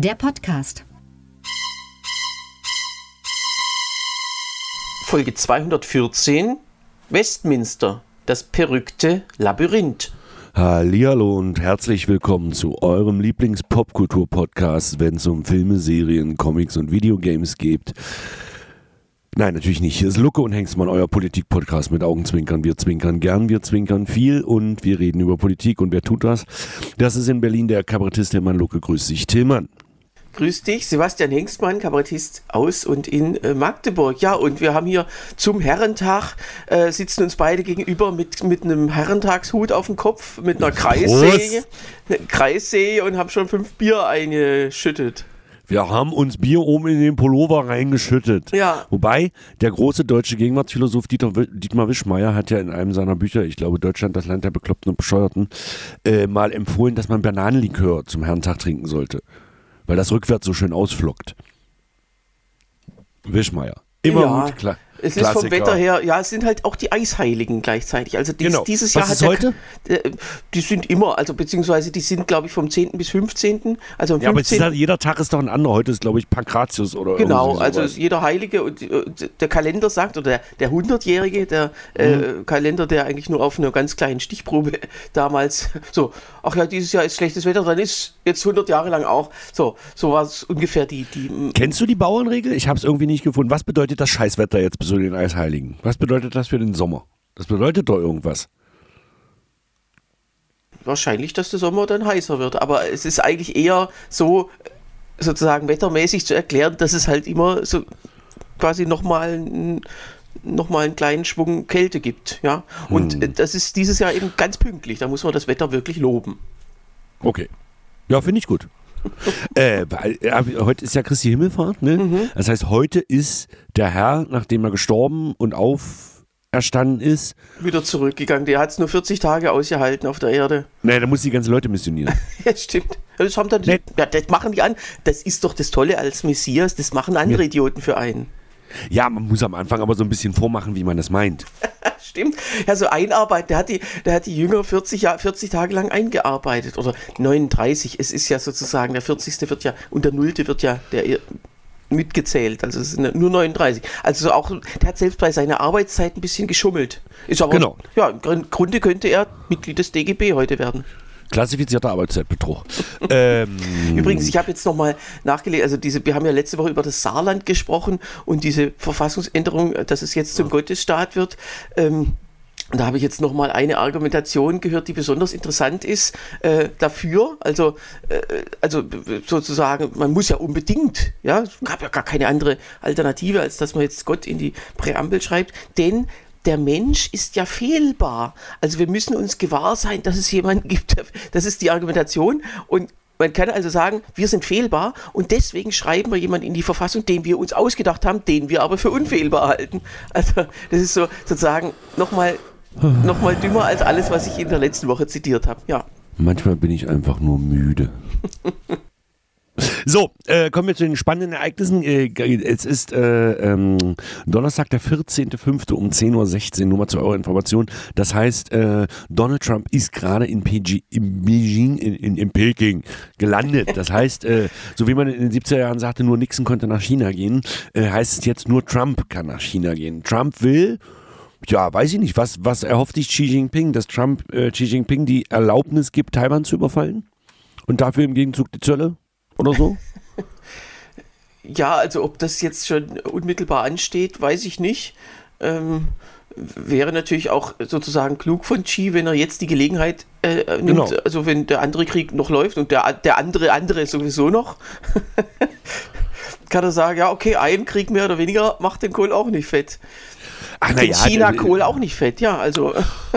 der Podcast. Folge 214, Westminster, das verrückte Labyrinth. Hallihallo und herzlich willkommen zu eurem Lieblings-Popkultur-Podcast, wenn es um Filme, Serien, Comics und Videogames geht. Nein, natürlich nicht. Hier ist Lucke und Hengstmann, euer Politik-Podcast mit Augenzwinkern. Wir zwinkern gern, wir zwinkern viel und wir reden über Politik. Und wer tut das? Das ist in Berlin der Kabarettist Tillmann Lucke. Grüß dich, Tillmann. Grüß dich, Sebastian Hengstmann, Kabarettist aus und in Magdeburg. Ja, und wir haben hier zum Herrentag, sitzen uns beide gegenüber mit einem Herrentagshut auf dem Kopf, mit einer Kreissäge und haben schon 5 Bier eingeschüttet. Wir haben uns Bier oben in den Pullover reingeschüttet. Ja. Wobei, der große deutsche Gegenwartsphilosoph Dietmar Wischmeyer hat ja in einem seiner Bücher, ich glaube Deutschland, das Land der Bekloppten und Bescheuerten, mal empfohlen, dass man Bananenlikör zum Herrentag trinken sollte. Weil das rückwärts so schön ausflockt. Wischmeyer. Immer gut, klar. Es ist vom Wetter her, ja, es sind halt auch die Eisheiligen gleichzeitig. Also dieses Jahr Was ist heute? Die sind immer, also beziehungsweise die sind, glaube ich, vom 10. bis 15. Also am 15. Ja, aber es ist halt, jeder Tag ist doch ein anderer. Heute ist, glaube ich, Pankratius oder genau, also jeder Heilige und der Kalender sagt, oder der 100-Jährige, der Kalender, der eigentlich nur auf einer ganz kleinen Stichprobe damals so, ach ja, dieses Jahr ist schlechtes Wetter, dann ist jetzt 100 Jahre lang auch. So war es ungefähr die. Kennst du die Bauernregel? Ich habe es irgendwie nicht gefunden. Was bedeutet das Scheißwetter jetzt bis zu den Eisheiligen? Was bedeutet das für den Sommer? Das bedeutet doch irgendwas. Wahrscheinlich, dass der Sommer dann heißer wird. Aber es ist eigentlich eher so, sozusagen wettermäßig zu erklären, dass es halt immer so quasi nochmal einen kleinen Schwung Kälte gibt. Ja? Und das ist dieses Jahr eben ganz pünktlich. Da muss man das Wetter wirklich loben. Okay. Ja, finde ich gut. Heute ist ja Christi Himmelfahrt, ne? Mhm. Das heißt, heute ist der Herr, nachdem er gestorben und auferstanden ist, wieder zurückgegangen. Der hat es nur 40 Tage ausgehalten auf der Erde. Naja, da muss die ganze Leute missionieren. Ja, stimmt. Das haben dann das machen die an. Das ist doch das Tolle als Messias. Das machen andere Idioten für einen. Ja, man muss am Anfang aber so ein bisschen vormachen, wie man das meint. Stimmt. Ja, so einarbeiten. Der hat die Jünger 40 Tage lang eingearbeitet. Oder 39. Es ist ja sozusagen, der 40. wird ja, und der 0. wird ja der mitgezählt. Also es sind nur 39. Also auch, der hat selbst bei seiner Arbeitszeit ein bisschen geschummelt. Ist aber, genau. Ja, im Grunde könnte er Mitglied des DGB heute werden. Klassifizierter Arbeitszeitbetrug. Übrigens, ich habe jetzt nochmal nachgelesen, also wir haben ja letzte Woche über das Saarland gesprochen und diese Verfassungsänderung, dass es jetzt zum Gottesstaat wird. Da habe ich jetzt nochmal eine Argumentation gehört, die besonders interessant ist dafür. Also sozusagen, man muss ja unbedingt, ja, es gab ja gar keine andere Alternative, als dass man jetzt Gott in die Präambel schreibt, denn der Mensch ist ja fehlbar. Also wir müssen uns gewahr sein, dass es jemanden gibt. Das ist die Argumentation. Und man kann also sagen, wir sind fehlbar und deswegen schreiben wir jemanden in die Verfassung, den wir uns ausgedacht haben, den wir aber für unfehlbar halten. Also das ist so sozusagen nochmal dümmer als alles, was ich in der letzten Woche zitiert habe. Ja. Manchmal bin ich einfach nur müde. So, kommen wir zu den spannenden Ereignissen. Es ist Donnerstag, der 14.05. um 10.16 Uhr, nur mal zu eurer Information. Das heißt, Donald Trump ist gerade in Peking gelandet. Das heißt, so wie man in den 70er Jahren sagte, nur Nixon konnte nach China gehen, heißt es jetzt, nur Trump kann nach China gehen. Trump will... Ja, weiß ich nicht. Was erhofft sich Xi Jinping, dass Trump Xi Jinping die Erlaubnis gibt, Taiwan zu überfallen? Und dafür im Gegenzug die Zölle? Oder so? Ja, also ob das jetzt schon unmittelbar ansteht, weiß ich nicht. Wäre natürlich auch sozusagen klug von Xi, wenn er jetzt die Gelegenheit nimmt, genau. Also wenn der andere Krieg noch läuft und der andere sowieso noch, kann er sagen, ja okay, ein Krieg mehr oder weniger macht den Kohl auch nicht fett. Ach, den China Kohl auch nicht fett, ja, also.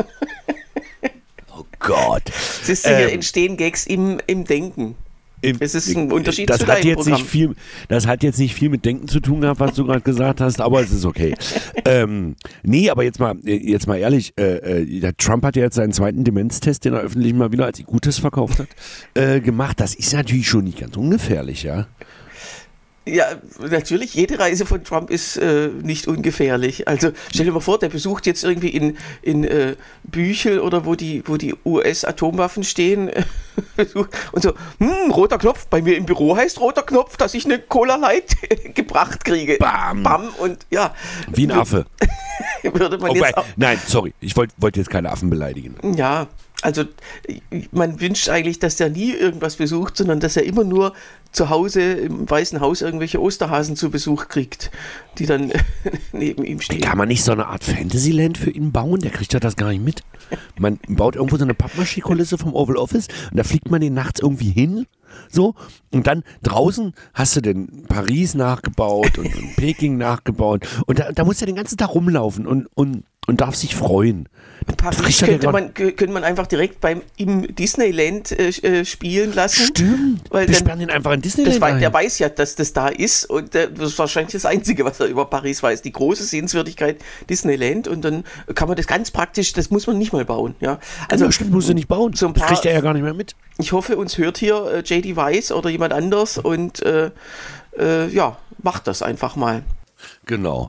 Oh Gott. Siehst du, hier entstehen Gags im Denken. Es ist ein Unterschied zu deinem Programm. Das hat jetzt nicht viel mit Denken zu tun gehabt, was du gerade gesagt hast, aber es ist okay. Nee, aber jetzt mal ehrlich, der Trump hat ja jetzt seinen zweiten Demenztest, den er öffentlich mal wieder als Gutes verkauft hat, gemacht. Das ist natürlich schon nicht ganz ungefährlich, ja. Ja, natürlich, jede Reise von Trump ist nicht ungefährlich. Also stell dir mal vor, der besucht jetzt irgendwie in Büchel oder wo die US-Atomwaffen stehen und so, roter Knopf, bei mir im Büro heißt roter Knopf, dass ich eine Cola Light gebracht kriege. Bam! Bam! Und ja. Wie ein Affe. Würde man jetzt auch, nein, sorry, ich wollte jetzt keine Affen beleidigen. ja, also man wünscht eigentlich, dass der nie irgendwas besucht, sondern dass er immer nur zu Hause im Weißen Haus irgendwelche Osterhasen zu Besuch kriegt, die dann neben ihm stehen. Kann man nicht so eine Art Fantasyland für ihn bauen? Der kriegt ja das gar nicht mit. Man baut irgendwo so eine Pappmaché-Kulisse vom Oval Office und da fliegt man den nachts irgendwie hin. So, und dann draußen hast du den Paris nachgebaut und Peking nachgebaut und da muss er den ganzen Tag rumlaufen und darf sich freuen. Paris könnte man einfach direkt im Disneyland spielen lassen. Stimmt, weil wir sperren ihn einfach in Disneyland ein. Der weiß ja, dass das da ist und das ist wahrscheinlich das Einzige, was er über Paris weiß. Die große Sehenswürdigkeit Disneyland und dann kann man das ganz praktisch, das muss man nicht mal bauen. Ja? Also stimmt, muss er nicht bauen, so das kriegt er ja gar nicht mehr mit. Ich hoffe, uns hört hier J.D. Weiss oder jemand anders und macht das einfach mal. Genau.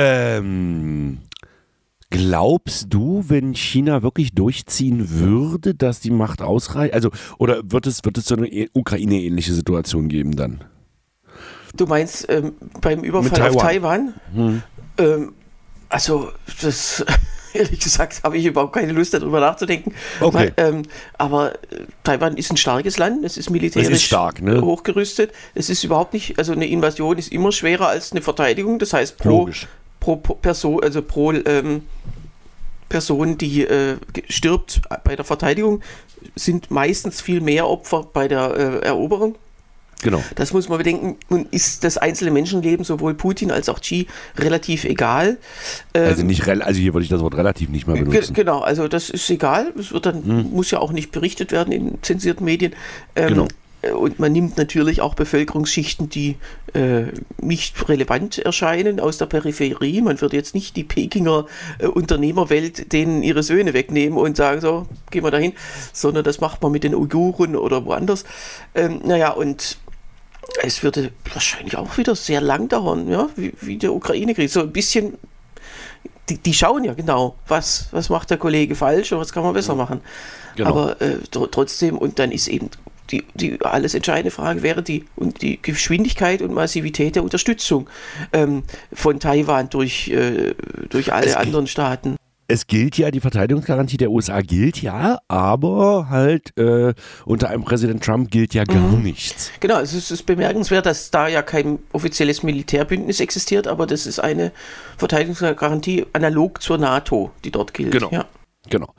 Glaubst du, wenn China wirklich durchziehen würde, dass die Macht ausreicht? Also, oder wird es so eine Ukraine-ähnliche Situation geben dann? Du meinst beim Überfall auf Taiwan? Also, das ehrlich gesagt habe ich überhaupt keine Lust darüber nachzudenken. Okay. Aber Taiwan ist ein starkes Land, es ist militärisch stark, ne? hochgerüstet. Es ist überhaupt nicht, also eine Invasion ist immer schwerer als eine Verteidigung. Das heißt, pro Person, also pro Person, die stirbt bei der Verteidigung, sind meistens viel mehr Opfer bei der Eroberung. Genau. Das muss man bedenken. Und ist das einzelne Menschenleben sowohl Putin als auch Xi relativ egal? Also hier würde ich das Wort relativ nicht mal benutzen. Genau, also das ist egal. Es wird dann muss ja auch nicht berichtet werden in zensierten Medien. Genau. Und man nimmt natürlich auch Bevölkerungsschichten, die nicht relevant erscheinen, aus der Peripherie. Man wird jetzt nicht die Pekinger Unternehmerwelt denen ihre Söhne wegnehmen und sagen, so, gehen wir dahin, sondern das macht man mit den Uiguren oder woanders. Und es würde wahrscheinlich auch wieder sehr lang dauern, ja, wie der Ukraine-Krieg. So ein bisschen, die schauen ja genau, was macht der Kollege falsch und was kann man besser machen. Genau. Aber trotzdem, und dann ist eben die alles entscheidende Frage wäre die Geschwindigkeit und Massivität der Unterstützung von Taiwan durch alle anderen Staaten. Es gilt ja, die Verteidigungsgarantie der USA gilt ja, aber halt unter einem Präsident Trump gilt ja gar nichts. Genau, es ist bemerkenswert, dass da ja kein offizielles Militärbündnis existiert, aber das ist eine Verteidigungsgarantie analog zur NATO, die dort gilt. Genau, ja. Genau.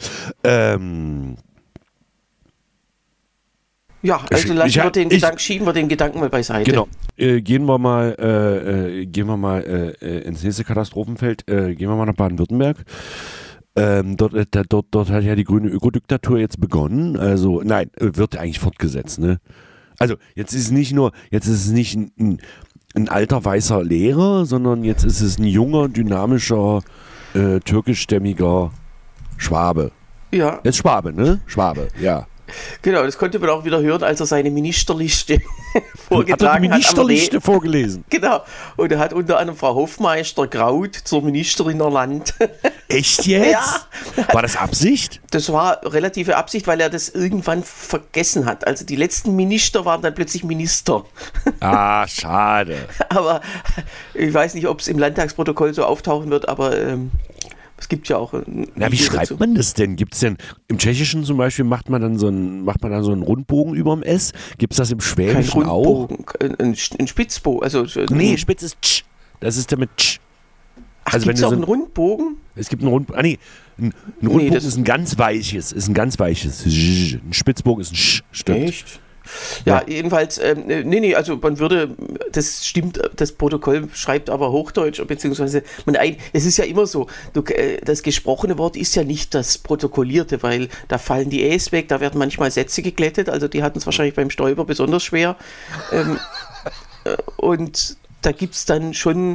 Ja, also schieben wir den Gedanken mal beiseite. Genau. Gehen wir mal ins nächste Katastrophenfeld. Gehen wir mal nach Baden-Württemberg. Dort hat ja die grüne Ökodiktatur jetzt begonnen. Also, nein, wird eigentlich fortgesetzt. Ne? Also, jetzt ist es nicht ein alter weißer Lehrer, sondern jetzt ist es ein junger, dynamischer, türkischstämmiger Schwabe. Ja. Jetzt Schwabe, ne? Schwabe, ja. Genau, das konnte man auch wieder hören, als er seine Ministerliste vorgetragen hat. Die Ministerliste vorgelesen. Genau. Und er hat unter anderem Frau Hofmeister Graut zur Ministerin ernannt. Echt jetzt? Ja. War das Absicht? Das war relative Absicht, weil er das irgendwann vergessen hat. Also die letzten Minister waren dann plötzlich Minister. Ah, schade. Aber ich weiß nicht, ob es im Landtagsprotokoll so auftauchen wird, aber es gibt ja auch. Wie schreibt man das denn? Gibt's denn im Tschechischen zum Beispiel macht man dann so einen Rundbogen über dem S? Gibt es das im Schwäbischen auch? Ein Spitzbogen. Also, nee, Spitz ist Tsch. Das ist der mit Tsch. Ach, also gibt es auch einen Rundbogen? Es gibt einen Rundbogen. Ein Rundbogen ist ein ganz weiches. Ein Spitzbogen ist ein Sch. Stimmt. Echt? Ja, jedenfalls, also man würde, das stimmt, das Protokoll schreibt aber Hochdeutsch, beziehungsweise, es ist ja immer so, das gesprochene Wort ist ja nicht das Protokollierte, weil da fallen die Äs weg, da werden manchmal Sätze geglättet, also die hatten es wahrscheinlich beim Stoiber besonders schwer. Und da gibt es dann schon,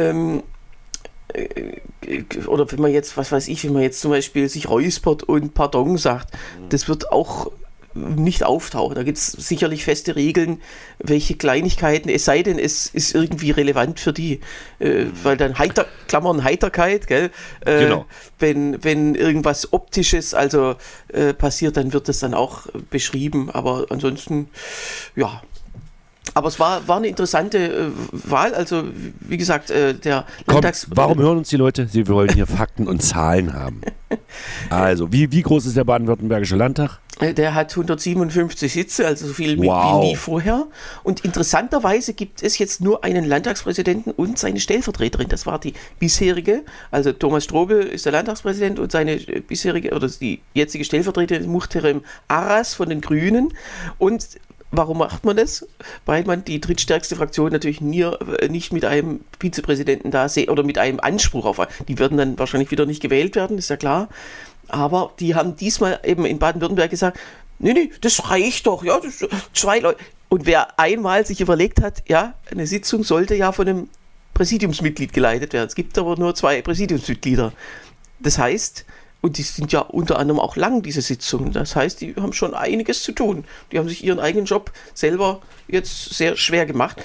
oder wenn man jetzt, was weiß ich, wenn man jetzt zum Beispiel sich räuspert und Pardon sagt, das wird auch nicht auftauchen. Da gibt es sicherlich feste Regeln, welche Kleinigkeiten, es sei denn, es ist irgendwie relevant für die, weil dann Klammern Heiterkeit, gell? Genau. Wenn irgendwas Optisches passiert, dann wird das dann auch beschrieben, aber ansonsten, ja. Aber es war eine interessante Wahl, also wie gesagt, der Warum hören uns die Leute? Sie wollen hier Fakten und Zahlen haben. Also, wie groß ist der Baden-Württembergische Landtag? Der hat 157 Sitze, also so viel wie nie vorher. Und interessanterweise gibt es jetzt nur einen Landtagspräsidenten und seine Stellvertreterin. Das war die bisherige, also Thomas Strobel ist der Landtagspräsident und seine bisherige, oder die jetzige Stellvertreterin Muhterem Aras von den Grünen. Und warum macht man das? Weil man die drittstärkste Fraktion natürlich nicht mit einem Vizepräsidenten da sieht oder mit einem Anspruch auf. Die werden dann wahrscheinlich wieder nicht gewählt werden, ist ja klar. Aber die haben diesmal eben in Baden-Württemberg gesagt, nee, das reicht doch, ja, das 2 Leute. Und wer einmal sich überlegt hat, ja, eine Sitzung sollte ja von einem Präsidiumsmitglied geleitet werden. Es gibt aber nur 2 Präsidiumsmitglieder. Das heißt, und die sind ja unter anderem auch lang, diese Sitzungen. Das heißt, die haben schon einiges zu tun. Die haben sich ihren eigenen Job selber jetzt sehr schwer gemacht.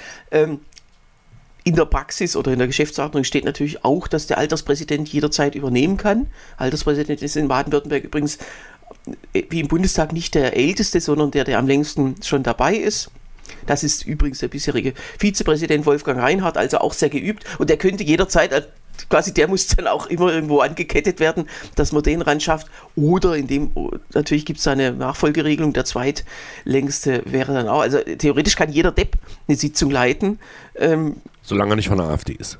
In der Praxis oder in der Geschäftsordnung steht natürlich auch, dass der Alterspräsident jederzeit übernehmen kann. Alterspräsident ist in Baden-Württemberg übrigens wie im Bundestag nicht der Älteste, sondern der am längsten schon dabei ist. Das ist übrigens der bisherige Vizepräsident Wolfgang Reinhardt, also auch sehr geübt. Und der könnte jederzeit, quasi der muss dann auch immer irgendwo angekettet werden, dass man den ran schafft. Oder natürlich gibt es eine Nachfolgeregelung, der zweitlängste wäre dann auch. Also theoretisch kann jeder Depp eine Sitzung leiten. Solange er nicht von der AfD ist.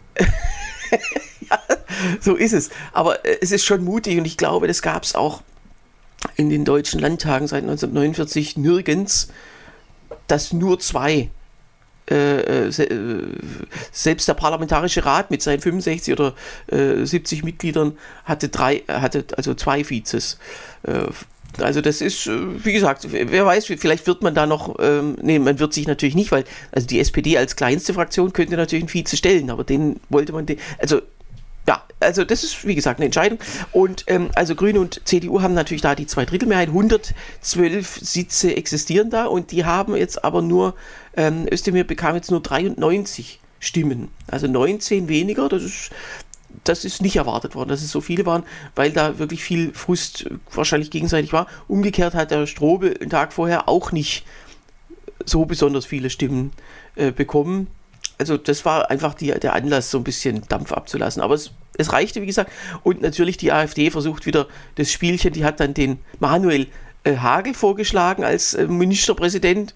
Ja, so ist es. Aber es ist schon mutig und ich glaube, das gab es auch in den deutschen Landtagen seit 1949 nirgends, dass nur 2, selbst der Parlamentarische Rat mit seinen 65 oder 70 Mitgliedern hatte 2 Vizes. Also das ist, wie gesagt, wer weiß, vielleicht wird man da noch, man wird sich natürlich nicht, weil also die SPD als kleinste Fraktion könnte natürlich einen Vize stellen, aber den wollte man, also das ist, wie gesagt, eine Entscheidung. Und also Grüne und CDU haben natürlich da die 2/3-Mehrheit, 112 Sitze existieren da und die haben jetzt aber nur, Özdemir bekam jetzt nur 93 Stimmen, also 19 weniger, das ist nicht erwartet worden, dass es so viele waren, weil da wirklich viel Frust wahrscheinlich gegenseitig war. Umgekehrt hat der Strobel einen Tag vorher auch nicht so besonders viele Stimmen bekommen. Also das war einfach der Anlass, so ein bisschen Dampf abzulassen. Aber es reichte, wie gesagt. Und natürlich die AfD versucht wieder das Spielchen. Die hat dann den Manuel Hagel vorgeschlagen als Ministerpräsident.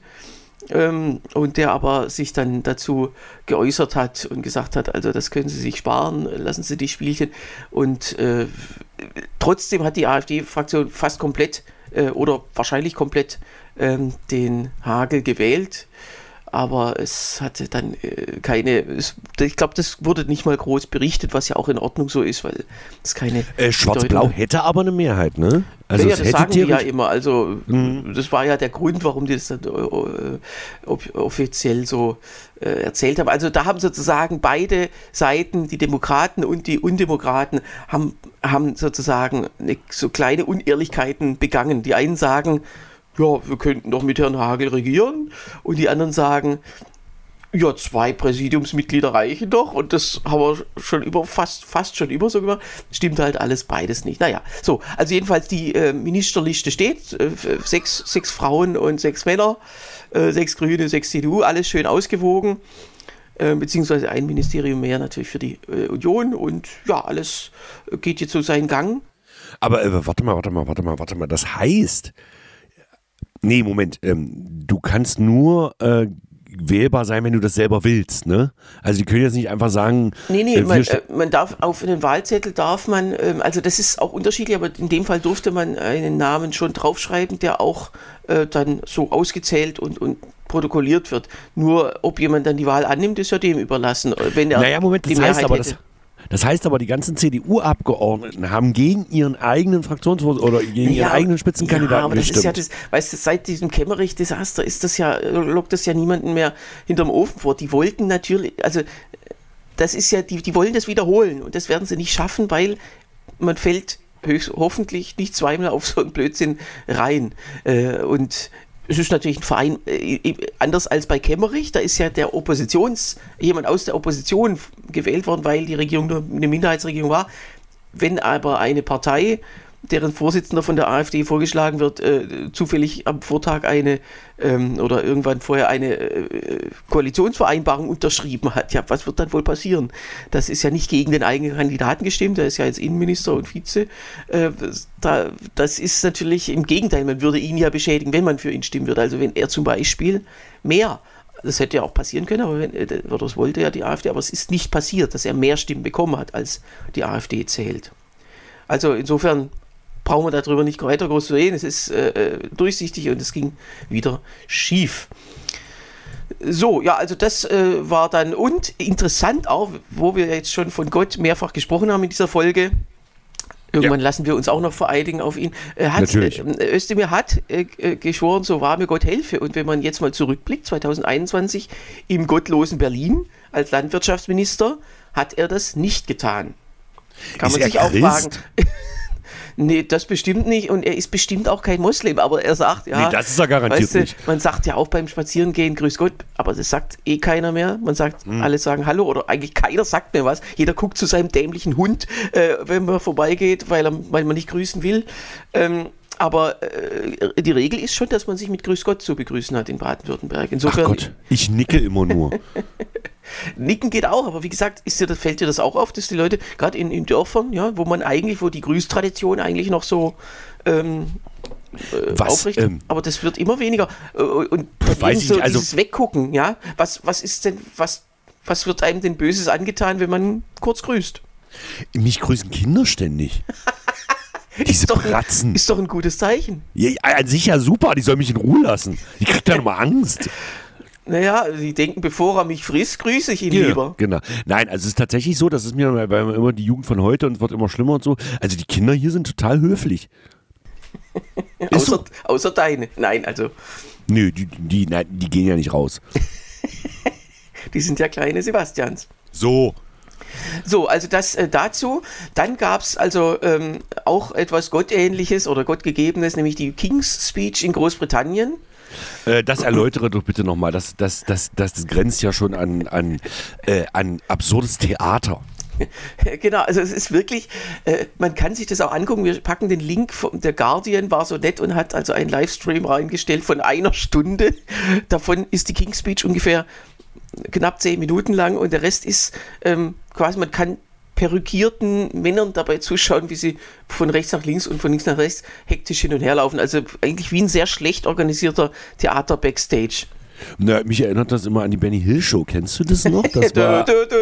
Und der aber sich dann dazu geäußert hat und gesagt hat, also das können Sie sich sparen, lassen Sie die Spielchen. Und trotzdem hat die AfD-Fraktion fast komplett oder wahrscheinlich komplett den Hagel gewählt. Aber es hatte dann ich glaube, das wurde nicht mal groß berichtet, was ja auch in Ordnung so ist, weil es keine Schwarz-Blau hätte aber eine Mehrheit, ne? Also ja, das sagen die ja immer, also das war ja der Grund, warum die das dann offiziell so erzählt haben. Also da haben sozusagen beide Seiten, die Demokraten und die Undemokraten, haben sozusagen so kleine Unehrlichkeiten begangen. Die einen sagen, ja, wir könnten doch mit Herrn Hagel regieren. Und die anderen sagen, ja, 2 Präsidiumsmitglieder reichen doch. Und das haben wir schon fast schon immer so gemacht. Stimmt halt alles beides nicht. Naja, so, also jedenfalls die Ministerliste steht. 6 Frauen und 6 Männer, 6 Grüne, 6 CDU, alles schön ausgewogen. Beziehungsweise ein Ministerium mehr natürlich für die Union. Und ja, alles geht jetzt so seinen Gang. Aber warte mal. Das heißt... Nee, Moment. Du kannst nur wählbar sein, wenn du das selber willst, ne? Also die können jetzt nicht einfach sagen... Nee, man darf auf einen Wahlzettel also das ist auch unterschiedlich, aber in dem Fall durfte man einen Namen schon draufschreiben, der auch dann so ausgezählt und protokolliert wird. Nur ob jemand dann die Wahl annimmt, ist ja dem überlassen. Wenn er Moment, das heißt aber, die ganzen CDU-Abgeordneten haben gegen ihren eigenen Fraktionsvorsitz oder gegen ihren eigenen Spitzenkandidaten gestimmt. Ja, aber das ist ja weißt du, seit diesem Kemmerich-Desaster lockt das ja niemanden mehr hinterm Ofen vor. Die wollten natürlich, also das ist ja, die wollen das wiederholen und das werden sie nicht schaffen, weil man fällt hoffentlich nicht zweimal auf so einen Blödsinn rein. Und es ist natürlich ein Verein, anders als bei Kemmerich, da ist ja jemand aus der Opposition gewählt worden, weil die Regierung nur eine Minderheitsregierung war. Wenn aber eine Partei, deren Vorsitzender von der AfD vorgeschlagen wird, zufällig am Vortag oder irgendwann vorher eine Koalitionsvereinbarung unterschrieben hat, ja, was wird dann wohl passieren? Das ist ja nicht gegen den eigenen Kandidaten gestimmt, der ist ja jetzt Innenminister und Vize. Das ist natürlich im Gegenteil, man würde ihn ja beschädigen, wenn man für ihn stimmen würde. Also wenn er zum Beispiel das hätte ja auch passieren können, aber das wollte ja die AfD, aber es ist nicht passiert, dass er mehr Stimmen bekommen hat, als die AfD zählt. Also insofern brauchen wir darüber nicht weiter groß zu reden. Es ist durchsichtig und es ging wieder schief. So, ja, also das war dann, und interessant auch, wo wir jetzt schon von Gott mehrfach gesprochen haben in dieser Folge, irgendwann lassen wir uns auch noch vereidigen auf ihn. Özdemir hat geschworen, so wahr mir Gott helfe. Und wenn man jetzt mal zurückblickt, 2021 im gottlosen Berlin als Landwirtschaftsminister, hat er das nicht getan. Kann man sich auch fragen. Nee, das bestimmt nicht, und er ist bestimmt auch kein Moslem, aber er sagt, ja, nee, das ist er garantiert nicht. Man sagt ja auch beim Spazierengehen, grüß Gott, aber das sagt keiner mehr. Man sagt, alle sagen Hallo, oder eigentlich keiner sagt mehr was. Jeder guckt zu seinem dämlichen Hund, wenn man vorbeigeht, weil man nicht grüßen will. Aber die Regel ist schon, dass man sich mit Grüß Gott zu begrüßen hat in Baden-Württemberg. Insofern, ach Gott, ich nicke immer nur. Nicken geht auch, aber wie gesagt, fällt dir das auch auf, dass die Leute, gerade in Dörfern, ja, wo die Grüßtradition eigentlich noch so aufrecht, aber das wird immer weniger. Und dieses Weggucken, ja, was wird einem denn Böses angetan, wenn man kurz grüßt? Mich grüßen Kinder ständig. Diese Pratzen. Ist doch ein gutes Zeichen. Ja, an sich ja super, die soll mich in Ruhe lassen. Die kriegt ja nochmal Angst. Naja, die denken, bevor er mich frisst, grüße ich ihn lieber. Genau. Nein, also es ist tatsächlich so, das ist mir immer die Jugend von heute und wird immer schlimmer und so. Also die Kinder hier sind total höflich. Außer deine. Nein, also. Nö, die gehen ja nicht raus. Die sind ja kleine Sebastians. So, also das dazu. Dann gab es also auch etwas Gottähnliches oder Gottgegebenes, nämlich die King's Speech in Großbritannien. Das erläutere doch bitte nochmal. Das grenzt ja schon an absurdes Theater. Genau, also es ist wirklich, man kann sich das auch angucken, wir packen den Link, der Guardian war so nett und hat also einen Livestream reingestellt von 1 Stunde. Davon ist die King's Speech ungefähr knapp 10 Minuten lang und der Rest ist quasi, man kann perückierten Männern dabei zuschauen, wie sie von rechts nach links und von links nach rechts hektisch hin und her laufen. Also eigentlich wie ein sehr schlecht organisierter Theater-Backstage. Na, mich erinnert das immer an die Benny Hill Show. Kennst du das noch? Das war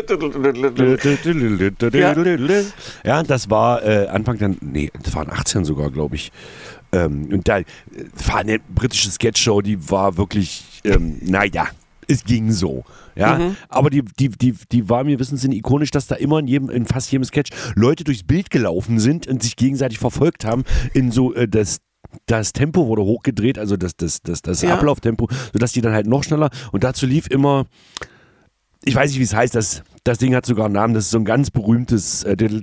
ja, das war Anfang der, das waren 18 sogar, glaube ich. Und da war eine britische Sketchshow, die war wirklich, es ging so. Ja, aber die war mir Wissensinn ikonisch, dass da immer in fast jedem Sketch Leute durchs Bild gelaufen sind und sich gegenseitig verfolgt haben in so das Tempo wurde hochgedreht, also das Ablauftempo, sodass die dann halt noch schneller, und dazu lief immer, ich weiß nicht, wie es heißt, das Ding hat sogar einen Namen, das ist so ein ganz berühmtes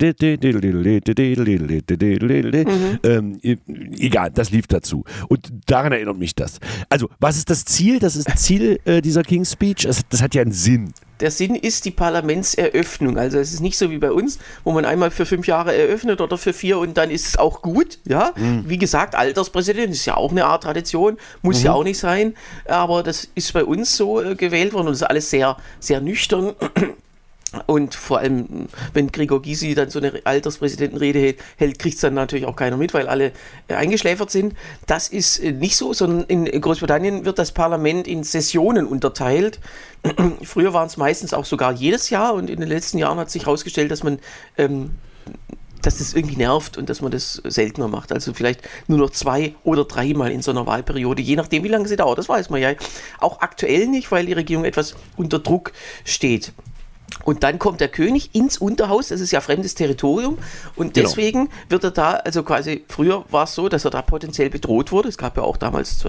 egal, das lief dazu. Und daran erinnert mich das. Also, was ist das Ziel? Das ist Ziel dieser King's Speech. Das hat ja einen Sinn. Der Sinn ist die Parlamentseröffnung. Also es ist nicht so wie bei uns, wo man einmal für 5 Jahre eröffnet oder für 4 und dann ist es auch gut. Ja? Wie gesagt, Alterspräsident ist ja auch eine Art Tradition, muss ja auch nicht sein. Aber das ist bei uns so gewählt worden und es ist alles sehr, sehr nüchtern. Und vor allem, wenn Gregor Gysi dann so eine Alterspräsidentenrede hält, kriegt es dann natürlich auch keiner mit, weil alle eingeschläfert sind. Das ist nicht so, sondern in Großbritannien wird das Parlament in Sessionen unterteilt. Früher waren es meistens auch sogar jedes Jahr und in den letzten Jahren hat sich herausgestellt, dass dass das irgendwie nervt und dass man das seltener macht. Also vielleicht nur noch 2 oder 3 Mal in so einer Wahlperiode, je nachdem, wie lange sie dauert. Das weiß man ja auch aktuell nicht, weil die Regierung etwas unter Druck steht. Und dann kommt der König ins Unterhaus, das ist ja fremdes Territorium und deswegen wird er da, also quasi früher war es so, dass er da potenziell bedroht wurde. Es gab ja auch damals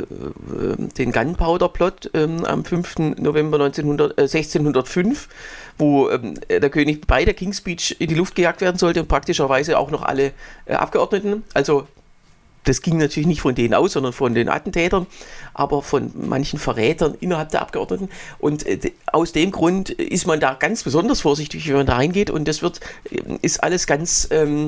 den Gunpowder-Plot am 5. November 1605, wo der König bei der King's Speech in die Luft gejagt werden sollte und praktischerweise auch noch alle Abgeordneten. Also das ging natürlich nicht von denen aus, sondern von den Attentätern, aber von manchen Verrätern innerhalb der Abgeordneten. Und aus dem Grund ist man da ganz besonders vorsichtig, wenn man da reingeht. Und das ist alles ganz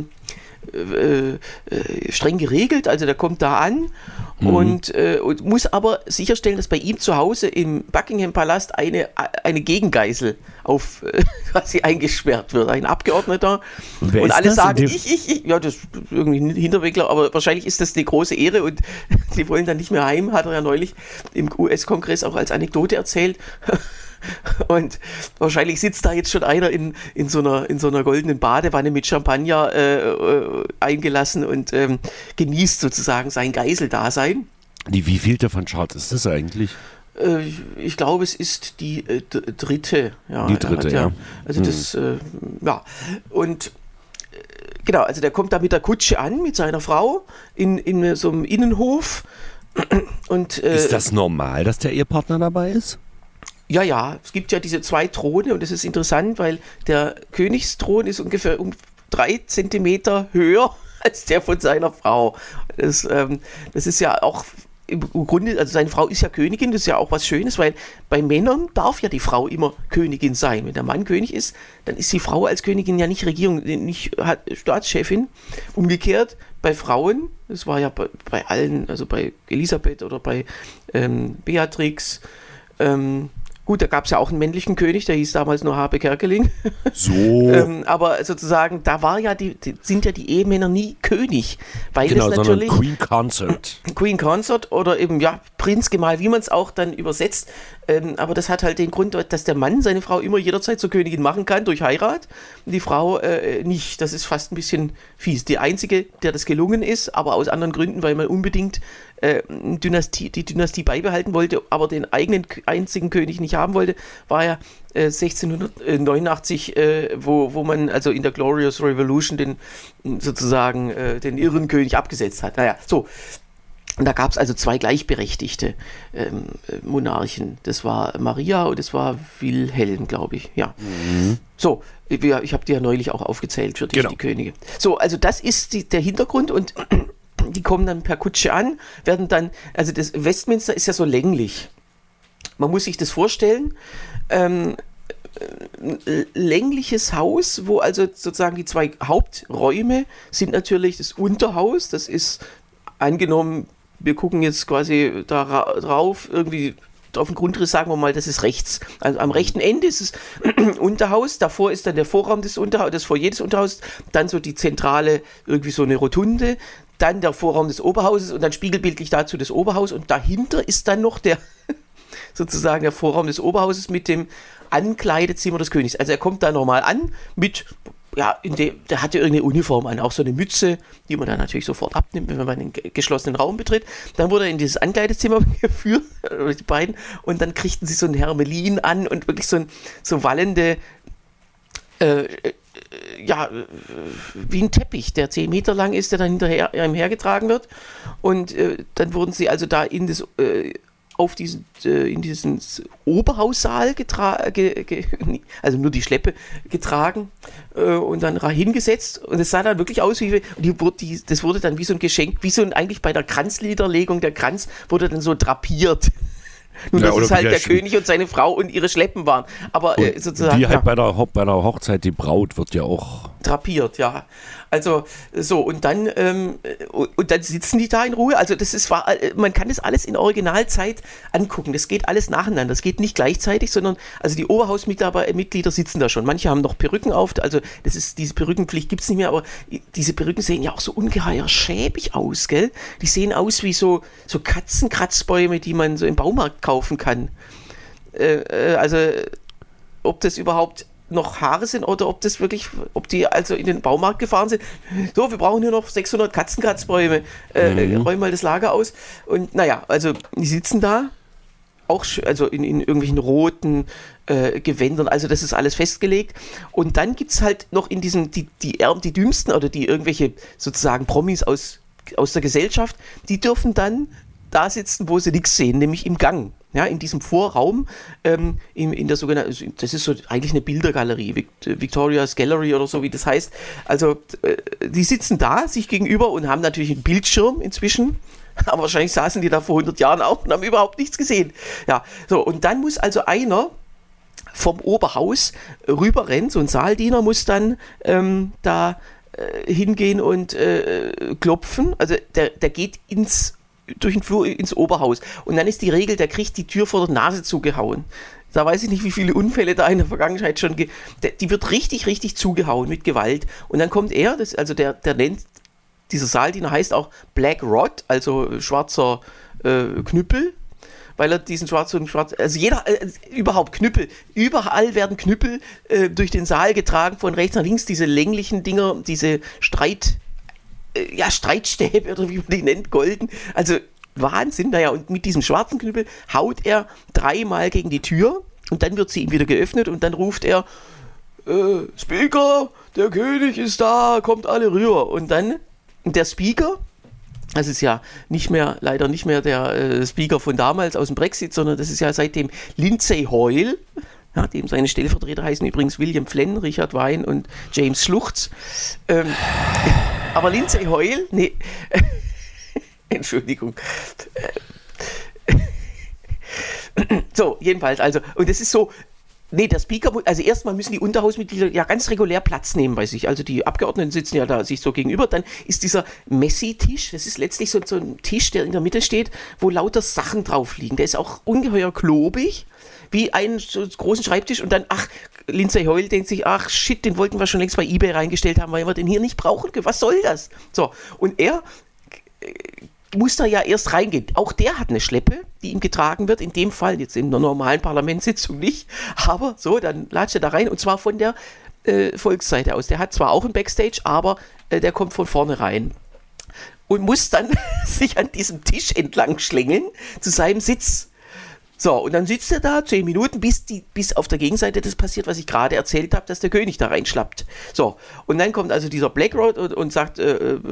streng geregelt. Also der kommt da an und muss aber sicherstellen, dass bei ihm zu Hause im Buckingham Palast eine Gegengeisel quasi eingesperrt wird. Ein Abgeordneter. Wer und alle das? sagen, ich. Ja, das ist irgendwie ein Hinterwickler, aber wahrscheinlich ist das eine große Ehre und die wollen dann nicht mehr heim, hat er ja neulich im US-Kongress auch als Anekdote erzählt. Und wahrscheinlich sitzt da jetzt schon einer in so einer goldenen Badewanne mit Champagner eingelassen und genießt sozusagen sein Geiseldasein. Die wievielte von Charles ist das eigentlich? Ich glaube, es ist die dritte. Ja, die dritte, ja. Also das, ja. Und genau, also der kommt da mit der Kutsche an, mit seiner Frau, in so einem Innenhof. Und, ist das normal, dass der Ehepartner dabei ist? Ja, es gibt ja diese 2 Throne und das ist interessant, weil der Königsthron ist ungefähr um 3 Zentimeter höher als der von seiner Frau. Das ist ja auch im Grunde, also seine Frau ist ja Königin, das ist ja auch was Schönes, weil bei Männern darf ja die Frau immer Königin sein. Wenn der Mann König ist, dann ist die Frau als Königin ja nicht nicht Staatschefin. Umgekehrt bei Frauen, das war ja bei allen, also bei Elisabeth oder bei Beatrix, gut, da gab es ja auch einen männlichen König, der hieß damals nur Habe Kerkeling. So. Aber sozusagen, da war ja sind ja die Ehemänner nie König. Weil genau, das natürlich sondern Queen Consort. Queen Consort oder eben, ja, Prinzgemahl, wie man es auch dann übersetzt. Aber das hat halt den Grund, dass der Mann seine Frau immer jederzeit zur Königin machen kann, durch Heirat. Und die Frau nicht. Das ist fast ein bisschen fies. Die einzige, der das gelungen ist, aber aus anderen Gründen, weil man unbedingt die Dynastie beibehalten wollte, aber den eigenen einzigen König nicht haben wollte, war ja 1689, wo man also in der Glorious Revolution den irren König abgesetzt hat. Naja, so. Und da gab es also 2 gleichberechtigte Monarchen. Das war Maria und das war Wilhelm, glaube ich. Ja. Mhm. So, ich habe die ja neulich auch aufgezählt für die Könige. So, also das ist der Hintergrund und die kommen dann per Kutsche an, werden dann, also das Westminster ist ja so länglich. Man muss sich das vorstellen, längliches Haus, wo also sozusagen die 2 Haupträume sind natürlich das Unterhaus, das ist angenommen, wir gucken jetzt quasi da drauf, irgendwie auf den Grundriss, sagen wir mal, das ist rechts. Also am rechten Ende ist es Unterhaus, davor ist dann der Vorraum des Unterhauses, das Foyer des Unterhauses, dann so die zentrale, irgendwie so eine Rotunde, dann der Vorraum des Oberhauses und dann spiegelbildlich dazu das Oberhaus und dahinter ist dann noch sozusagen der Vorraum des Oberhauses mit dem Ankleidezimmer des Königs. Also er kommt da normal an mit, ja, der hat ja irgendeine Uniform an, auch so eine Mütze, die man dann natürlich sofort abnimmt, wenn man einen geschlossenen Raum betritt. Dann wurde er in dieses Ankleidezimmer geführt, die beiden, und dann kriegten sie so ein Hermelin an und wirklich so wallende, wie ein Teppich, der 10 Meter lang ist, der dann hinterher hergetragen wird. Und dann wurden sie also da in diesen Oberhaussaal also nur die Schleppe getragen und dann hingesetzt und es sah dann wirklich aus das wurde dann wie so ein Geschenk, eigentlich bei der Kranzliederlegung, der Kranz wurde dann so drapiert. Nur, dass es halt der König und seine Frau und ihre Schleppen waren. Aber sozusagen. Die halt bei der Hochzeit, die Braut wird ja auch drapiert, ja. Also so, und dann sitzen die da in Ruhe. Also man kann das alles in Originalzeit angucken. Das geht alles nacheinander. Das geht nicht gleichzeitig, sondern also die Oberhausmitglieder sitzen da schon. Manche haben noch Perücken auf. Also diese Perückenpflicht gibt es nicht mehr, aber diese Perücken sehen ja auch so ungeheuer schäbig aus, gell? Die sehen aus wie so Katzenkratzbäume, die man so im Baumarkt kaufen kann. Also ob das überhaupt noch Haare sind oder ob die also in den Baumarkt gefahren sind. So, wir brauchen hier noch 600 Katzenkratzbäume. Räum mal das Lager aus. Und naja, also die sitzen da, auch also in irgendwelchen roten Gewändern, also das ist alles festgelegt. Und dann gibt es halt noch in diesen, die Dümmsten oder die irgendwelche sozusagen Promis aus der Gesellschaft, die dürfen dann da sitzen, wo sie nichts sehen, nämlich im Gang. Ja, in diesem Vorraum, in der sogenannten, das ist so eigentlich eine Bildergalerie, Victoria's Gallery oder so, wie das heißt. Also, die sitzen da, sich gegenüber und haben natürlich einen Bildschirm inzwischen, aber wahrscheinlich saßen die da vor 100 Jahren auch und haben überhaupt nichts gesehen. Ja, so, und dann muss also einer vom Oberhaus rüberrennen, so ein Saaldiener muss dann da hingehen und klopfen, also der geht durch den Flur ins Oberhaus. Und dann ist die Regel, der kriegt die Tür vor der Nase zugehauen. Da weiß ich nicht, wie viele Unfälle da in der Vergangenheit schon die wird richtig, richtig zugehauen mit Gewalt. Und dann kommt er, der nennt, dieser Saaldiener heißt auch Black Rod, also schwarzer Knüppel, weil er diesen schwarzen, also jeder, überhaupt Knüppel, überall werden Knüppel durch den Saal getragen, von rechts nach links, diese länglichen Dinger, diese Streitstäbe oder wie man die nennt, golden. Also Wahnsinn. Naja, und mit diesem schwarzen Knüppel haut er 3-mal gegen die Tür und dann wird sie ihm wieder geöffnet und dann ruft er, Speaker, der König ist da, kommt alle rüber. Und dann der Speaker, das ist ja leider nicht mehr der Speaker von damals aus dem Brexit, sondern das ist ja seitdem Lindsay Hoyle. Ja, dem seine Stellvertreter heißen übrigens William Flenn, Richard Wein und James Schluchz. Aber Lindsay Hoyle, nee, Entschuldigung. So, jedenfalls, also, und das ist so, der Speaker, also erstmal müssen die Unterhausmitglieder ja ganz regulär Platz nehmen bei sich. Also die Abgeordneten sitzen ja da sich so gegenüber. Dann ist dieser Messi-Tisch, das ist letztlich so ein Tisch, der in der Mitte steht, wo lauter Sachen drauf liegen. Der ist auch ungeheuer klobig, wie einen so großen Schreibtisch. Und dann, Lindsay Hoyle denkt sich, shit, den wollten wir schon längst bei eBay reingestellt haben, weil wir den hier nicht brauchen können. Was soll das? So, und er muss da ja erst reingehen. Auch der hat eine Schleppe, die ihm getragen wird. In dem Fall, jetzt in einer normalen Parlamentssitzung nicht. Aber so, dann latscht er da rein. Und zwar von der Volksseite aus. Der hat zwar auch ein Backstage, aber der kommt von vorne rein. Und muss dann sich an diesem Tisch entlang schlängeln zu seinem Sitz. So, und dann sitzt er da 10 Minuten, bis auf der Gegenseite das passiert, was ich gerade erzählt habe, dass der König da reinschlappt. So, und dann kommt also dieser Blackrod und sagt,